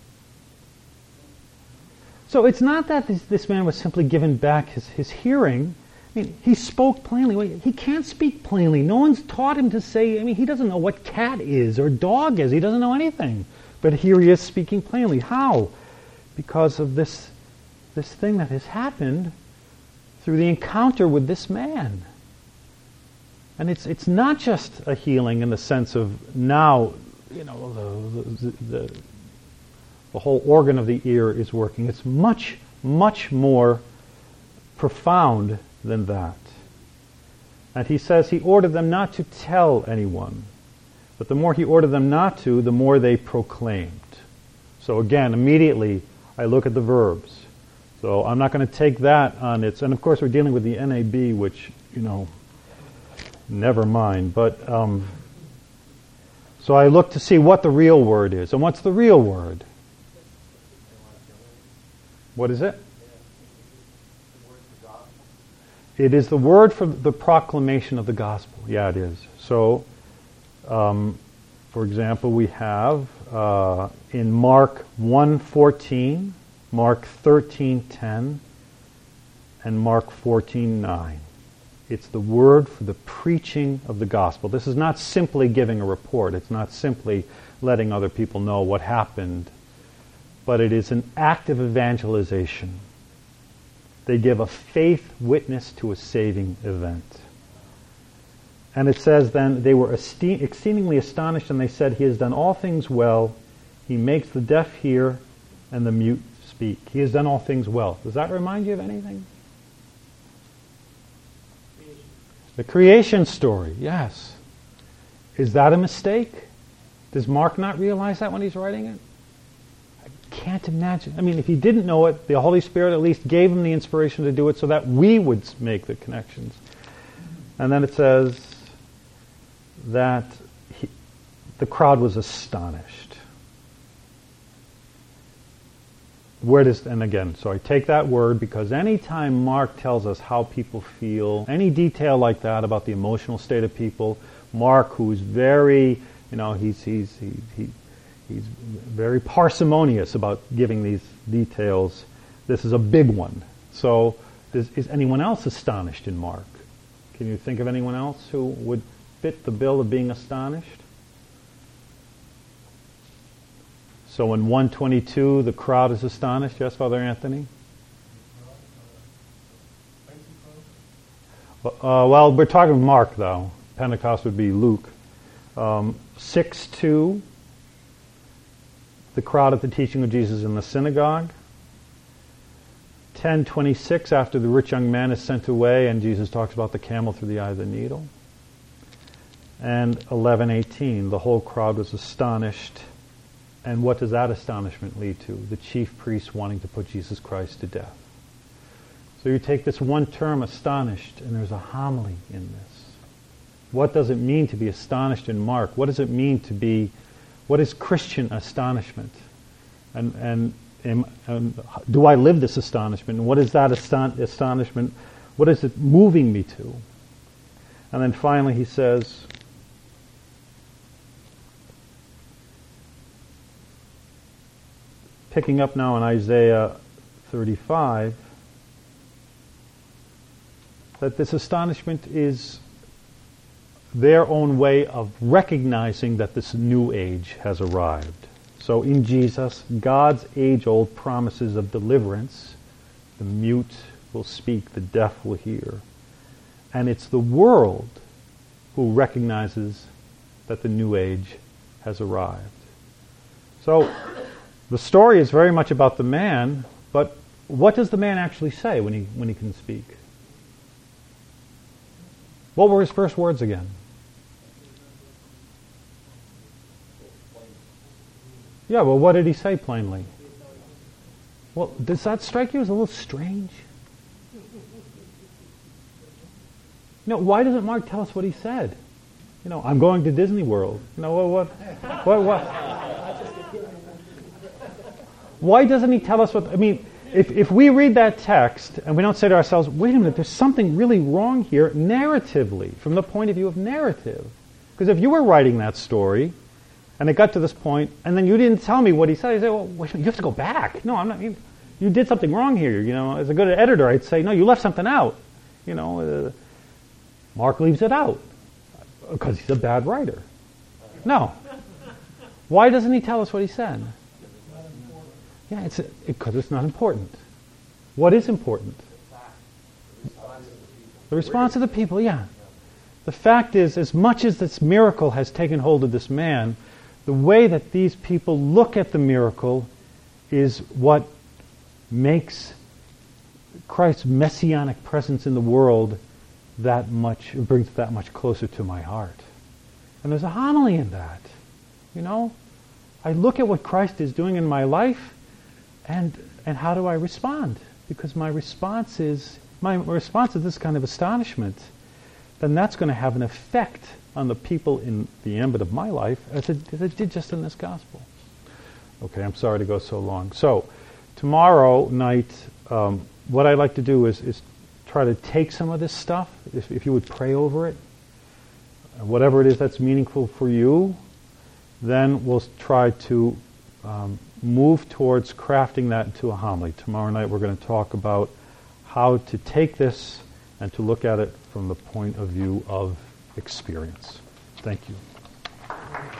So it's not that this, this man was simply given back his, his hearing. I mean, he spoke plainly. He can't speak plainly. No one's taught him to say, I mean, he doesn't know what cat is or dog is. He doesn't know anything. But here he is speaking plainly. How? Because of this, this thing that has happened through the encounter with this man. And it's it's not just a healing in the sense of now, you know, the the, the, the whole organ of the ear is working. It's much, much more profound than that. And he says he ordered them not to tell anyone. But the more he ordered them not to, the more they proclaimed. So again, immediately, I look at the verbs. So I'm not going to take that on its... And of course, we're dealing with the N A B, which, you know, never mind. But, um, so I look to see what the real word is. And what's the real word? What is it? It is the word for the proclamation of the gospel. Yeah, it is. So... Um, for example, we have uh, in Mark one fourteen, Mark thirteen ten, and Mark fourteen nine. It's the word for the preaching of the gospel. This is not simply giving a report. It's not simply letting other people know what happened. But it is an act of evangelization. They give a faith witness to a saving event. And it says then, they were esteem, exceedingly astonished, and they said, he has done all things well. He makes the deaf hear and the mute speak. He has done all things well. Does that remind you of anything? Creation. The creation story, yes. Is that a mistake? Does Mark not realize that when he's writing it? I can't imagine. I mean, if he didn't know it, the Holy Spirit at least gave him the inspiration to do it so that we would make the connections. And then it says that he, the crowd was astonished. Where does, and again, so I take that word because anytime Mark tells us how people feel, any detail like that about the emotional state of people, Mark, who's very, you know, he's he's he, he he's very parsimonious about giving these details. This is a big one. So, is, is anyone else astonished in Mark? Can you think of anyone else who would fit the bill of being astonished? So in one twenty-two, the crowd is astonished. Yes, Father Anthony? Uh, well, we're talking Mark, though. Pentecost would be Luke. Um, six two, the crowd at the teaching of Jesus in the synagogue. ten twenty-six, after the rich young man is sent away, and Jesus talks about the camel through the eye of the needle. And eleven eighteen, the whole crowd was astonished. And what does that astonishment lead to? The chief priests wanting to put Jesus Christ to death. So you take this one term, astonished, and there's a homily in this. What does it mean to be astonished in Mark? What does it mean to be What is Christian astonishment? And, and, and, and do I live this astonishment? And what is that aston- astonishment? What is it moving me to? And then finally he says, picking up now in Isaiah thirty-five, that this astonishment is their own way of recognizing that this new age has arrived. So in Jesus, God's age-old promises of deliverance, the mute will speak, the deaf will hear. And it's the world who recognizes that the new age has arrived. So the story is very much about the man, but what does the man actually say when he when he can speak? What were his first words again? Yeah, well, what did he say plainly? Well, does that strike you as a little strange? You know, why doesn't Mark tell us what he said? You know, I'm going to Disney World. You know, what, what, what, what? Why doesn't he tell us what, I mean, if, if we read that text and we don't say to ourselves, wait a minute, there's something really wrong here narratively, from the point of view of narrative. Because if you were writing that story, and it got to this point, and then you didn't tell me what he said, you say, well, wait a minute, you have to go back. No, I'm not, you, you did something wrong here. You know, as a good editor, I'd say, no, you left something out. You know, uh, Mark leaves it out because he's a bad writer. No. Why doesn't he tell us what he said? Yeah, it's because it, it's not important. What is important? The response of the people, yeah. The fact is, as much as this miracle has taken hold of this man, the way that these people look at the miracle is what makes Christ's messianic presence in the world that much, brings it that much closer to my heart. And there's a homily in that. You know, I look at what Christ is doing in my life, and and how do I respond? Because my response is my response is this kind of astonishment. Then that's going to have an effect on the people in the ambit of my life as it, as it did just in this gospel. Okay, I'm sorry to go so long. So tomorrow night, um, what I'd like to do is, is try to take some of this stuff, if, if you would pray over it, whatever it is that's meaningful for you, then we'll try to um, move towards crafting that into a homily. Tomorrow night we're going to talk about how to take this and to look at it from the point of view of experience. Thank you.